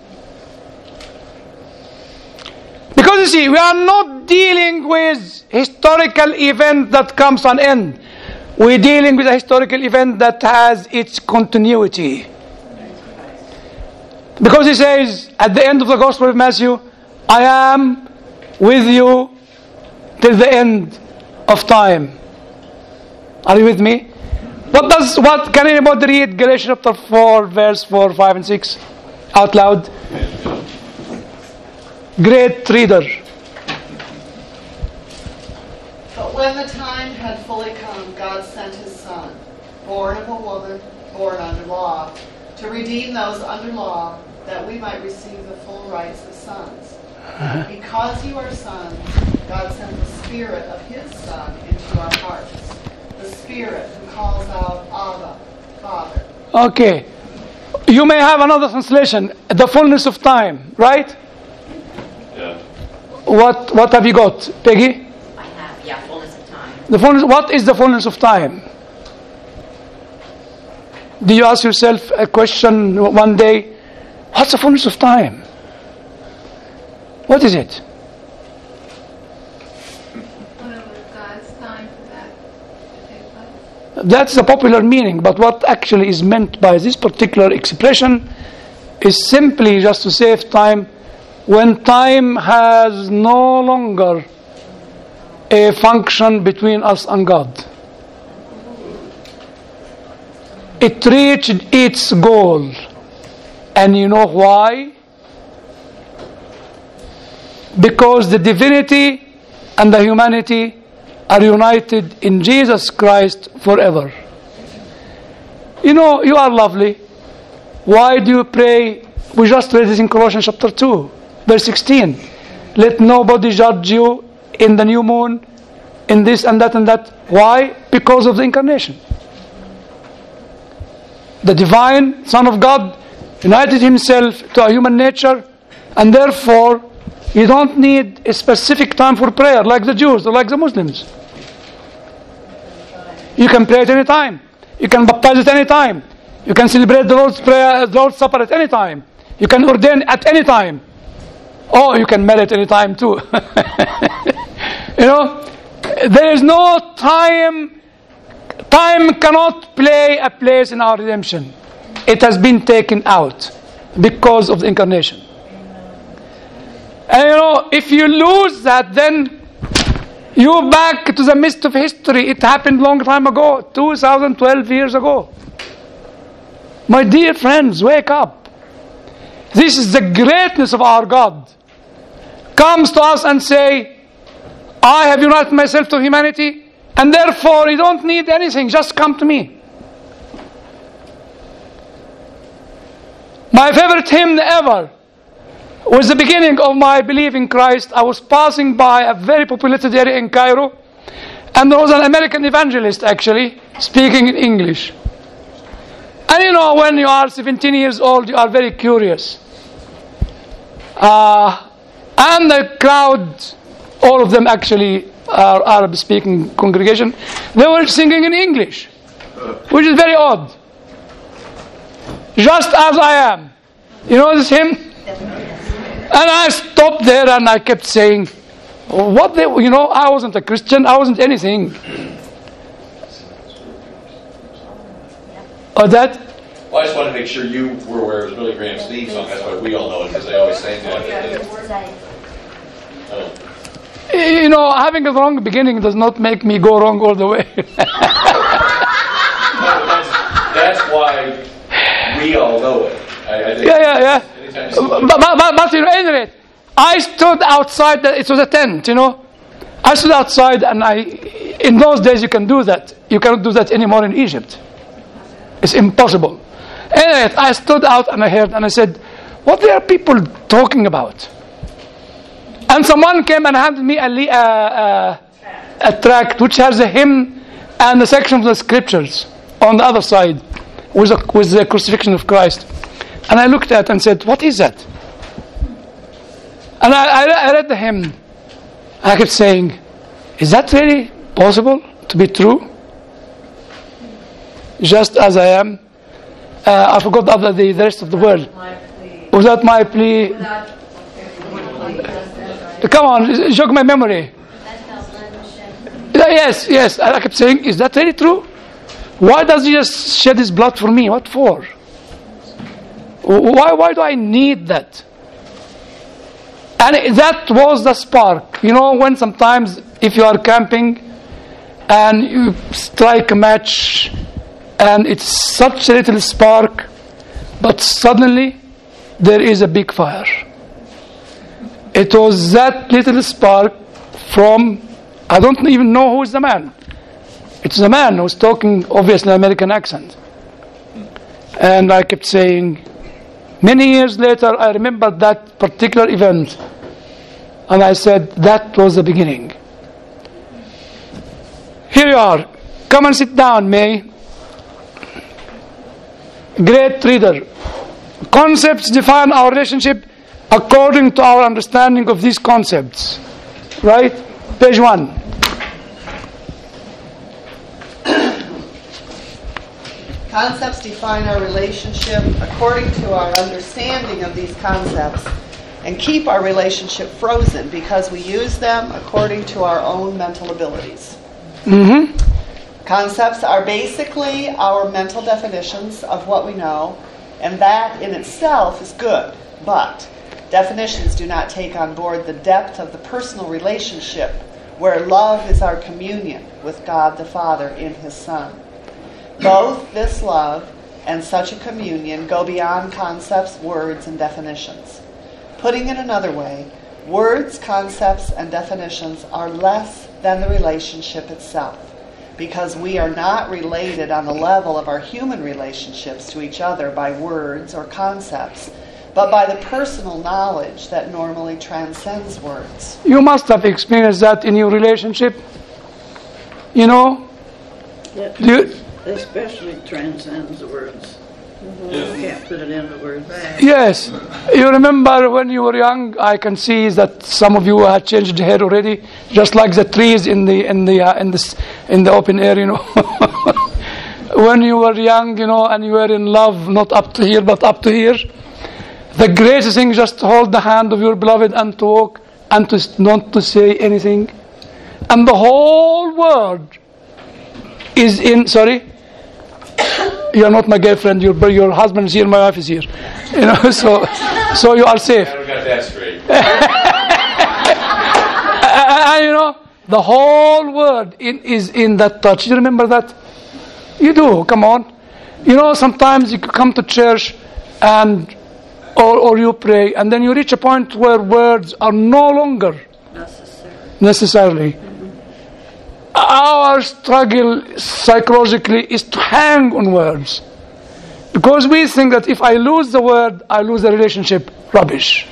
Because you see, we are not dealing with historical event that comes to an end. We're dealing with a historical event that has its continuity. Because he says at the end of the Gospel of Matthew, I am with you till the end of time. Are you with me? What does what can anybody read Galatians chapter four, verse four, five, and six out loud? Great reader. But when the time had fully come, God sent his Son, born of a woman, born under law, to redeem those under law, that we might receive the full rights of sons. Uh-huh. Because you are sons, God sent the Spirit of his Son into our hearts, the Spirit who calls out, Abba, Father. Okay. You may have another translation, the fullness of time, right? Yeah. What what have you got, Peggy? I have, yeah, fullness of time. The fullness. What is the fullness of time? Do you ask yourself a question one day? What's the fullness of time? What is it? Whatever God's time for that to take place. That's the popular meaning, but what actually is meant by this particular expression is simply just to save time when time has no longer a function between us and God. It reached its goal. And you know why? Because the divinity and the humanity are united in Jesus Christ forever. You know, you are lovely. Why do you pray? We just read this in Colossians chapter two, verse sixteen. Let nobody judge you in the new moon, in this and that and that. Why? Because of the incarnation. The divine Son of God united himself to a human nature, and therefore you don't need a specific time for prayer like the Jews or like the Muslims. You can pray at any time. You can baptize at any time. You can celebrate the Lord's Prayer, the Lord's Supper at any time. You can ordain at any time. Oh, you can marry at any time too. You know, there is no time. Time cannot play a place in our redemption. It has been taken out because of the incarnation. And you know, if you lose that, then you back to the mist of history. It happened long time ago, two thousand twelve years ago. My dear friends, wake up. This is the greatness of our God. Comes to us and say, I have united myself to humanity, and therefore you don't need anything, just come to me. My favorite hymn ever was the beginning of my belief in Christ. I was passing by a very populated area in Cairo, and there was an American evangelist actually speaking in English. And you know, when you are seventeen years old, you are very curious. Uh, and the crowd, all of them actually are Arab speaking congregation, they were singing in English, which is very odd. Just as I am. You know this hymn? And I stopped there and I kept saying, what they, you know, I wasn't a Christian, I wasn't anything. Or that? Well, I just wanted to make sure you were aware it was Billy Graham's theme song. That's why we all know it, because they always sang that. Oh. You know, having a wrong beginning does not make me go wrong all the way. No, that's, that's why we all know it. I, I think yeah, yeah, yeah. But, but, but you know, anyway, I stood outside. The, it was a tent, you know. I stood outside, and I. In those days, you can do that. You cannot do that anymore in Egypt. It's impossible. Anyway, I stood out and I heard, and I said, "What are people talking about?" And someone came and handed me a, uh, uh, a tract which has a hymn and a section of the scriptures on the other side with, a, with the crucifixion of Christ. And I looked at it and said, what is that? And I, I, I read the hymn. I kept saying, is that really possible to be true? Just as I am. Uh, I forgot the, other, the, the rest of the word. Without my plea. Come on, jog my memory. Yes, yes. I kept saying, is that really true? Why does he just shed his blood for me? What for? Why, why do I need that? And that was the spark. You know, when sometimes if you are camping and you strike a match and it's such a little spark, but suddenly there is a big fire. It was that little spark from, I don't even know who is the man. It's the man who's talking, obviously, American accent. And I kept saying, many years later, I remembered that particular event. And I said, that was the beginning. Here you are. Come and sit down, May. Great reader. Concepts define our relationship according to our understanding of these concepts. Right? Page one. Concepts define our relationship according to our understanding of these concepts and keep our relationship frozen because we use them according to our own mental abilities. Mm-hmm. Concepts are basically our mental definitions of what we know, and that in itself is good, but definitions do not take on board the depth of the personal relationship where love is our communion with God the Father in His Son. Both this love and such a communion go beyond concepts, words, and definitions. Putting it another way, words, concepts, and definitions are less than the relationship itself, because we are not related on the level of our human relationships to each other by words or concepts, but by the personal knowledge that normally transcends words. You must have experienced that in your relationship. You know? That You, especially transcends the words. You can't put it into words back. yes. You remember when you were young, I can see that some of you had changed hair already, just like the trees in the in the uh, in this in the open air, you know. When you were young, you know, and you were in love, not up to here but up to here. The greatest thing, just to hold the hand of your beloved and to walk and to not to say anything. And the whole world is in, sorry? You are not my girlfriend, your, your husband is here, my wife is here. You know, so so you are safe. Now we got that straight. And you know, the whole world in, is in that touch. You remember that? You do, come on. You know, sometimes you come to church and Or, or you pray, and then you reach a point where words are no longer Necessary. necessarily. Our struggle psychologically is to hang on words, because we think that if I lose the word, I lose the relationship. Rubbish.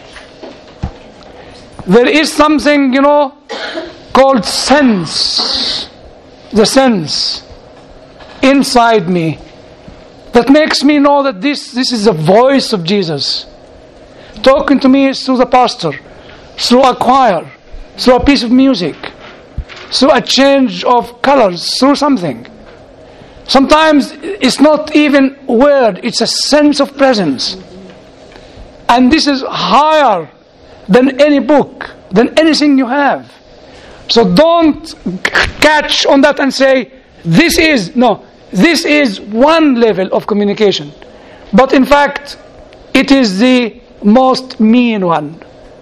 There is something, you know, called sense, the sense inside me that makes me know that this, this is the voice of Jesus talking to me through the pastor, through a choir, through a piece of music, through a change of colors, through something. Sometimes it's not even word, it's a sense of presence. And this is higher than any book, than anything you have. So don't catch on that and say, this is, no, this is one level of communication. But in fact, it is the most mean one.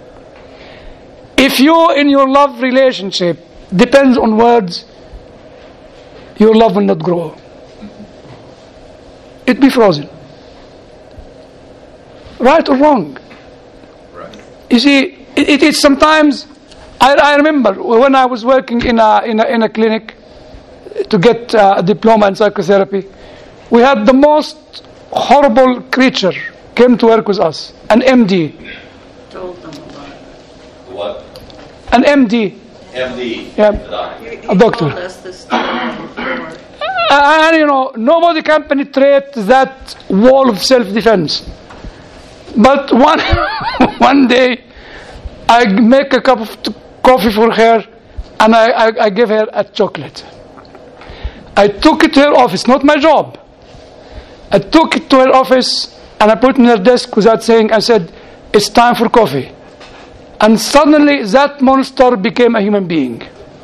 If you, in your love relationship, depends on words, your love will not grow. It'll be frozen. Right or wrong? Right. You see, it, it is sometimes, I, I remember when I was working in a, in a, in a clinic to get uh, a diploma in psychotherapy, we had the most horrible creature came to work with us, an M D. Told them about it. What? An M D. M D. Yeah. The doctor. He, he A doctor. told us this story before. And you know, nobody can penetrate that wall of self-defense. But one one day, I make a cup of t- coffee for her, and I, I, I give her a chocolate. I took it to her office, not my job. I took it to her office, and I put it in her desk without saying, I said, it's time for coffee. And suddenly, that monster became a human being.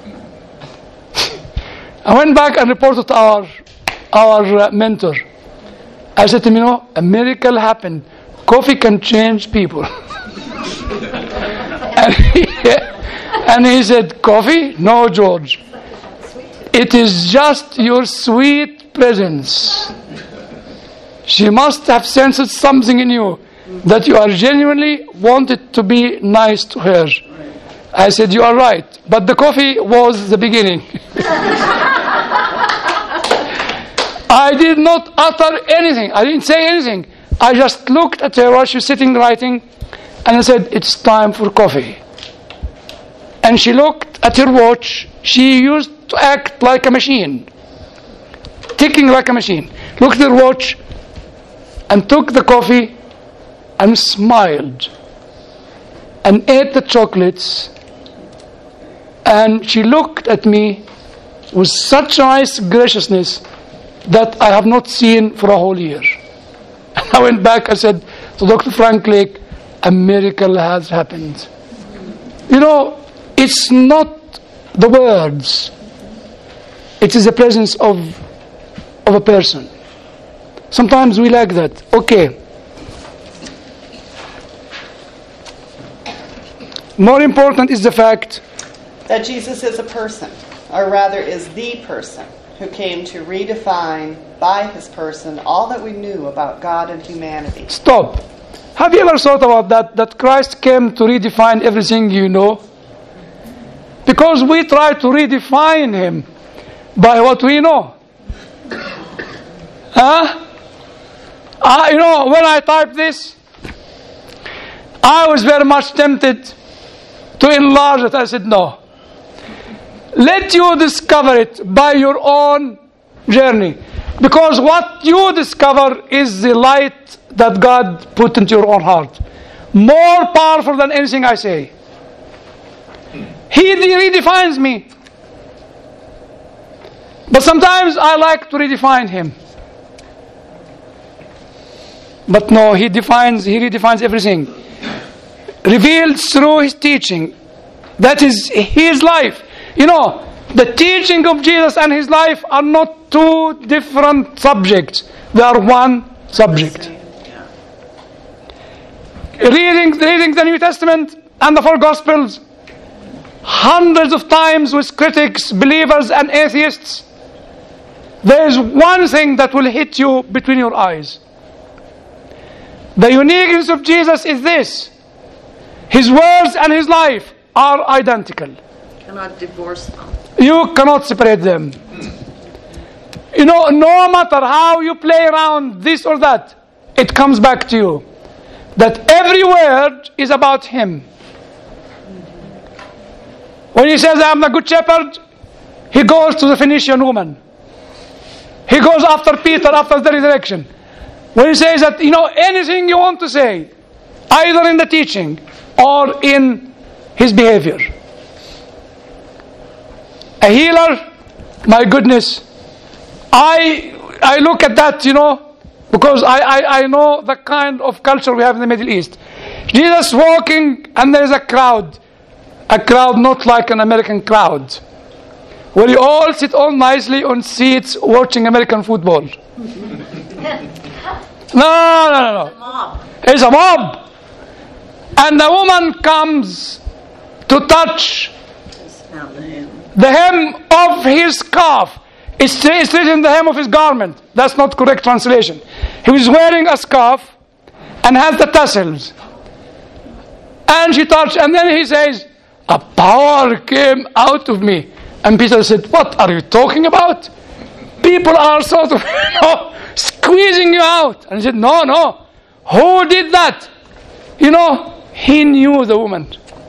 I went back and reported to our, our uh, mentor. I said to him, you know, a miracle happened. Coffee can change people. and, he, and he said, coffee? No, George. It is just your sweet presence. She must have sensed something in you that you are genuinely wanted to be nice to her. I said, you are right. But the coffee was the beginning. I did not utter anything. I didn't say anything. I just looked at her while she was sitting writing, and I said, it's time for coffee. And she looked at her watch. She used to act like a machine, ticking like a machine. Looked at her watch and took the coffee and smiled and ate the chocolates. And she looked at me with such nice graciousness that I have not seen for a whole year. And I went back, I said to Doctor Frank Lake, a miracle has happened. You know, it's not the words. It is the presence of, of a person. Sometimes we lack that. Okay. More important is the fact that Jesus is a person, or rather is the person, who came to redefine by his person all that we knew about God and humanity. Stop. Have you ever thought about that? That Christ came to redefine everything you know? Because we try to redefine him by what we know. Huh? Uh, you know, when I typed this, I was very much tempted to enlarge it. I said, no. Let you discover it by your own journey. Because what you discover is the light that God put into your own heart. More powerful than anything I say. He redefines me. But sometimes I like to redefine him. But no, he defines, he redefines everything. Revealed through his teaching. That is his life. You know, the teaching of Jesus and his life are not two different subjects. They are one subject. Reading, reading the New Testament and the four Gospels hundreds of times with critics, believers and atheists, there is one thing that will hit you between your eyes. The uniqueness of Jesus is this: his words and his life are identical. You cannot divorce them. You cannot separate them. You know, no matter how you play around this or that, it comes back to you that every word is about him. When he says, I am the good shepherd, he goes to the Phoenician woman. He goes after Peter after the resurrection. When he says that, you know, anything you want to say, either in the teaching or in his behavior. A healer, my goodness, I I look at that, you know, because I, I, I know the kind of culture we have in the Middle East. Jesus walking and there is a crowd. A crowd not like an American crowd, where you all sit all nicely on seats watching American football. No, no, no, no. It's a mob. It's a mob. And the woman comes to touch the hem of his scarf. It's written the hem of his garment. That's not correct translation. He was wearing a scarf and has the tassels. And she touched, and then he says, a power came out of me. And Peter said, what are you talking about? People are sort of, you know, squeezing you out. And he said, no, no. Who did that? You know, he knew the woman.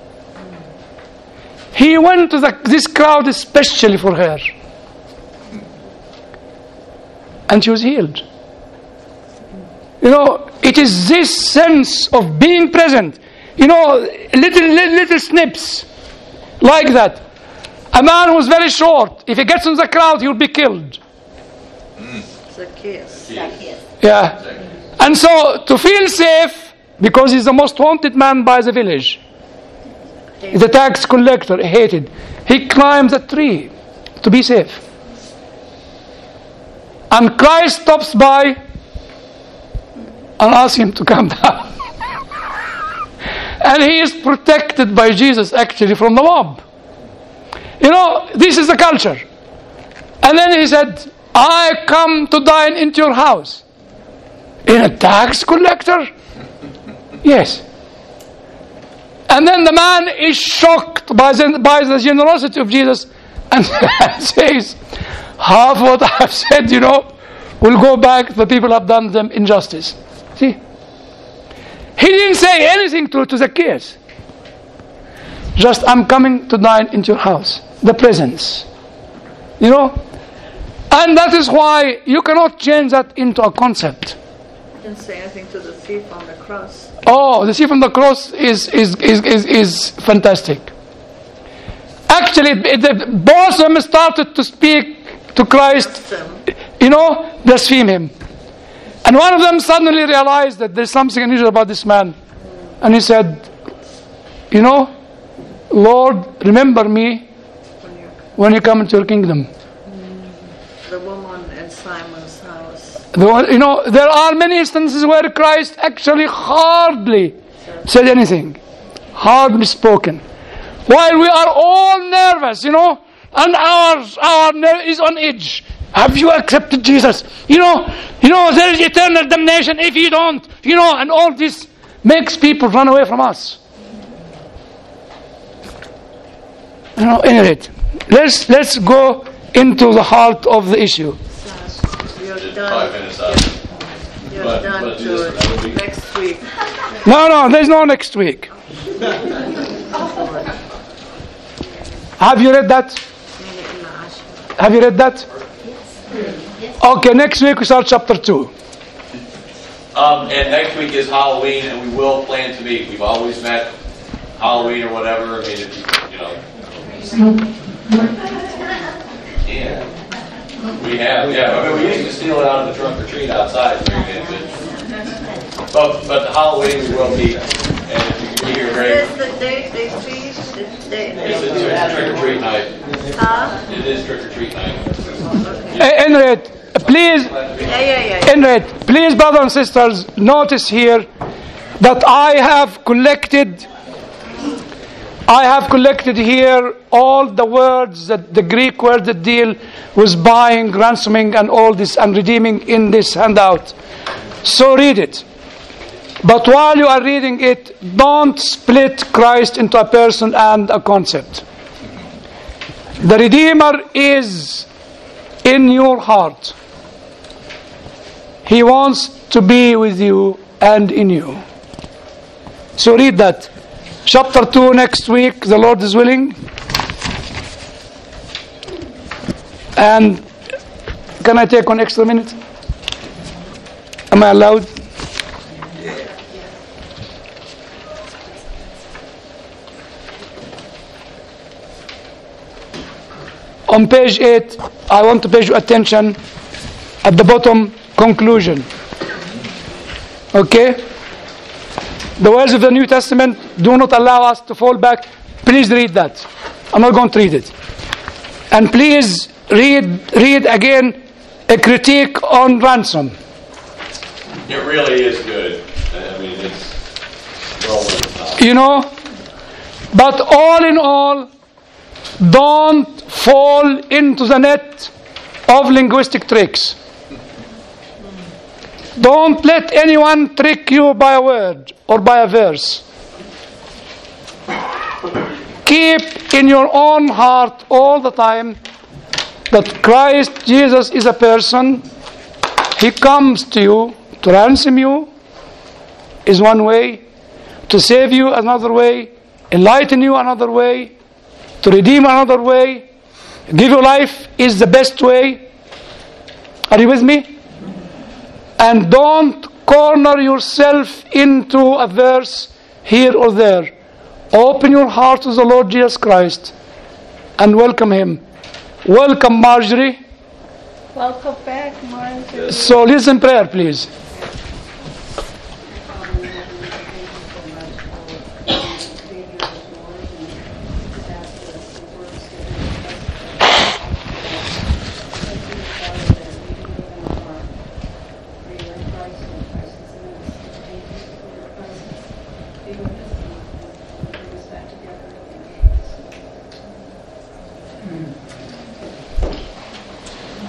He went to the, this crowd especially for her. And she was healed. You know, it is this sense of being present. You know, little, little, little snips like that. A man who's very short, if he gets in the crowd, he will be killed. Zacchaeus. Yeah. And so, to feel safe, because he's the most wanted man by the village, the tax collector, hated, he climbs a tree to be safe. And Christ stops by and asks him to come down. And he is protected by Jesus actually from the mob. You know, this is the culture. And then he said, I come to dine into your house. In a tax collector? Yes. And then the man is shocked by the, by the generosity of Jesus and says, half what I have said, you know, will go back to the people who have done them injustice. See? He didn't say anything to, to Zacchaeus. Just, I'm coming to dine into your house. The presence. You know? And that is why you cannot change that into a concept. He didn't say anything to the thief on the cross. Oh, the thief on the cross is, is, is, is, is fantastic. Actually, it, it, both of them started to speak to Christ, you know, blaspheme him. And one of them suddenly realized that there's something unusual about this man. And he said, you know, Lord, remember me when you come into your kingdom. The woman in Simon's house. The one, you know, there are many instances where Christ actually hardly said anything. Hardly spoken. while we are all nervous, you know, and our our nerve is on edge. Have you accepted Jesus? You know, you know there is eternal damnation if you don't. You know, and all this makes people run away from us. You know, anyway, let's let's go into the heart of the issue. You're Five done. minutes out. You're But- done but to just- that would be- next week. No, no, there's no next week. Have you read that? Have you read that? Okay, next week we start chapter two. Um, and next week is Halloween, and we will plan to meet. We've always met Halloween or whatever. I mean, if, you know. Yeah. We have, yeah. I mean, we used to steal it out of the trunk or treat outside. and bring it in, But, but, but the Halloween we will meet, and if you can be here, great. Is this the date they feast? The date It's a, they- it's a trick or treat night. Huh? It is trick or treat night. Uh, Enred, please, Yeah, yeah, yeah. Enred, please, brothers and sisters, notice here that I have collected, I have collected here all the words that the Greek words that deal with buying, ransoming, and all this, and redeeming in this handout. So read it. But while you are reading it, don't split Christ into a person and a concept. The Redeemer is in your heart. He wants to be with you and in you. So read that. Chapter two next week, the Lord is willing. And can I take one extra minute? Am I allowed? On page eight, I want to pay your attention at the bottom, conclusion. Okay? The words of the New Testament do not allow us to fall back. Please read that. I'm not going to read it. And please read read again a critique on ransom. It really is good. I mean, it's well worth the time. You know? But all in all, don't fall into the net of linguistic tricks. Don't let anyone trick you by a word or by a verse. Keep in your own heart all the time that Christ Jesus is a person. He comes to you to ransom you is one way, to save you another way, enlighten you another way, to redeem another way, give you life is the best way. Are you with me? And don't corner yourself into a verse here or there. Open your heart to the Lord Jesus Christ and welcome Him. Welcome, Marjorie. Welcome back, Marjorie. So listen prayer, please.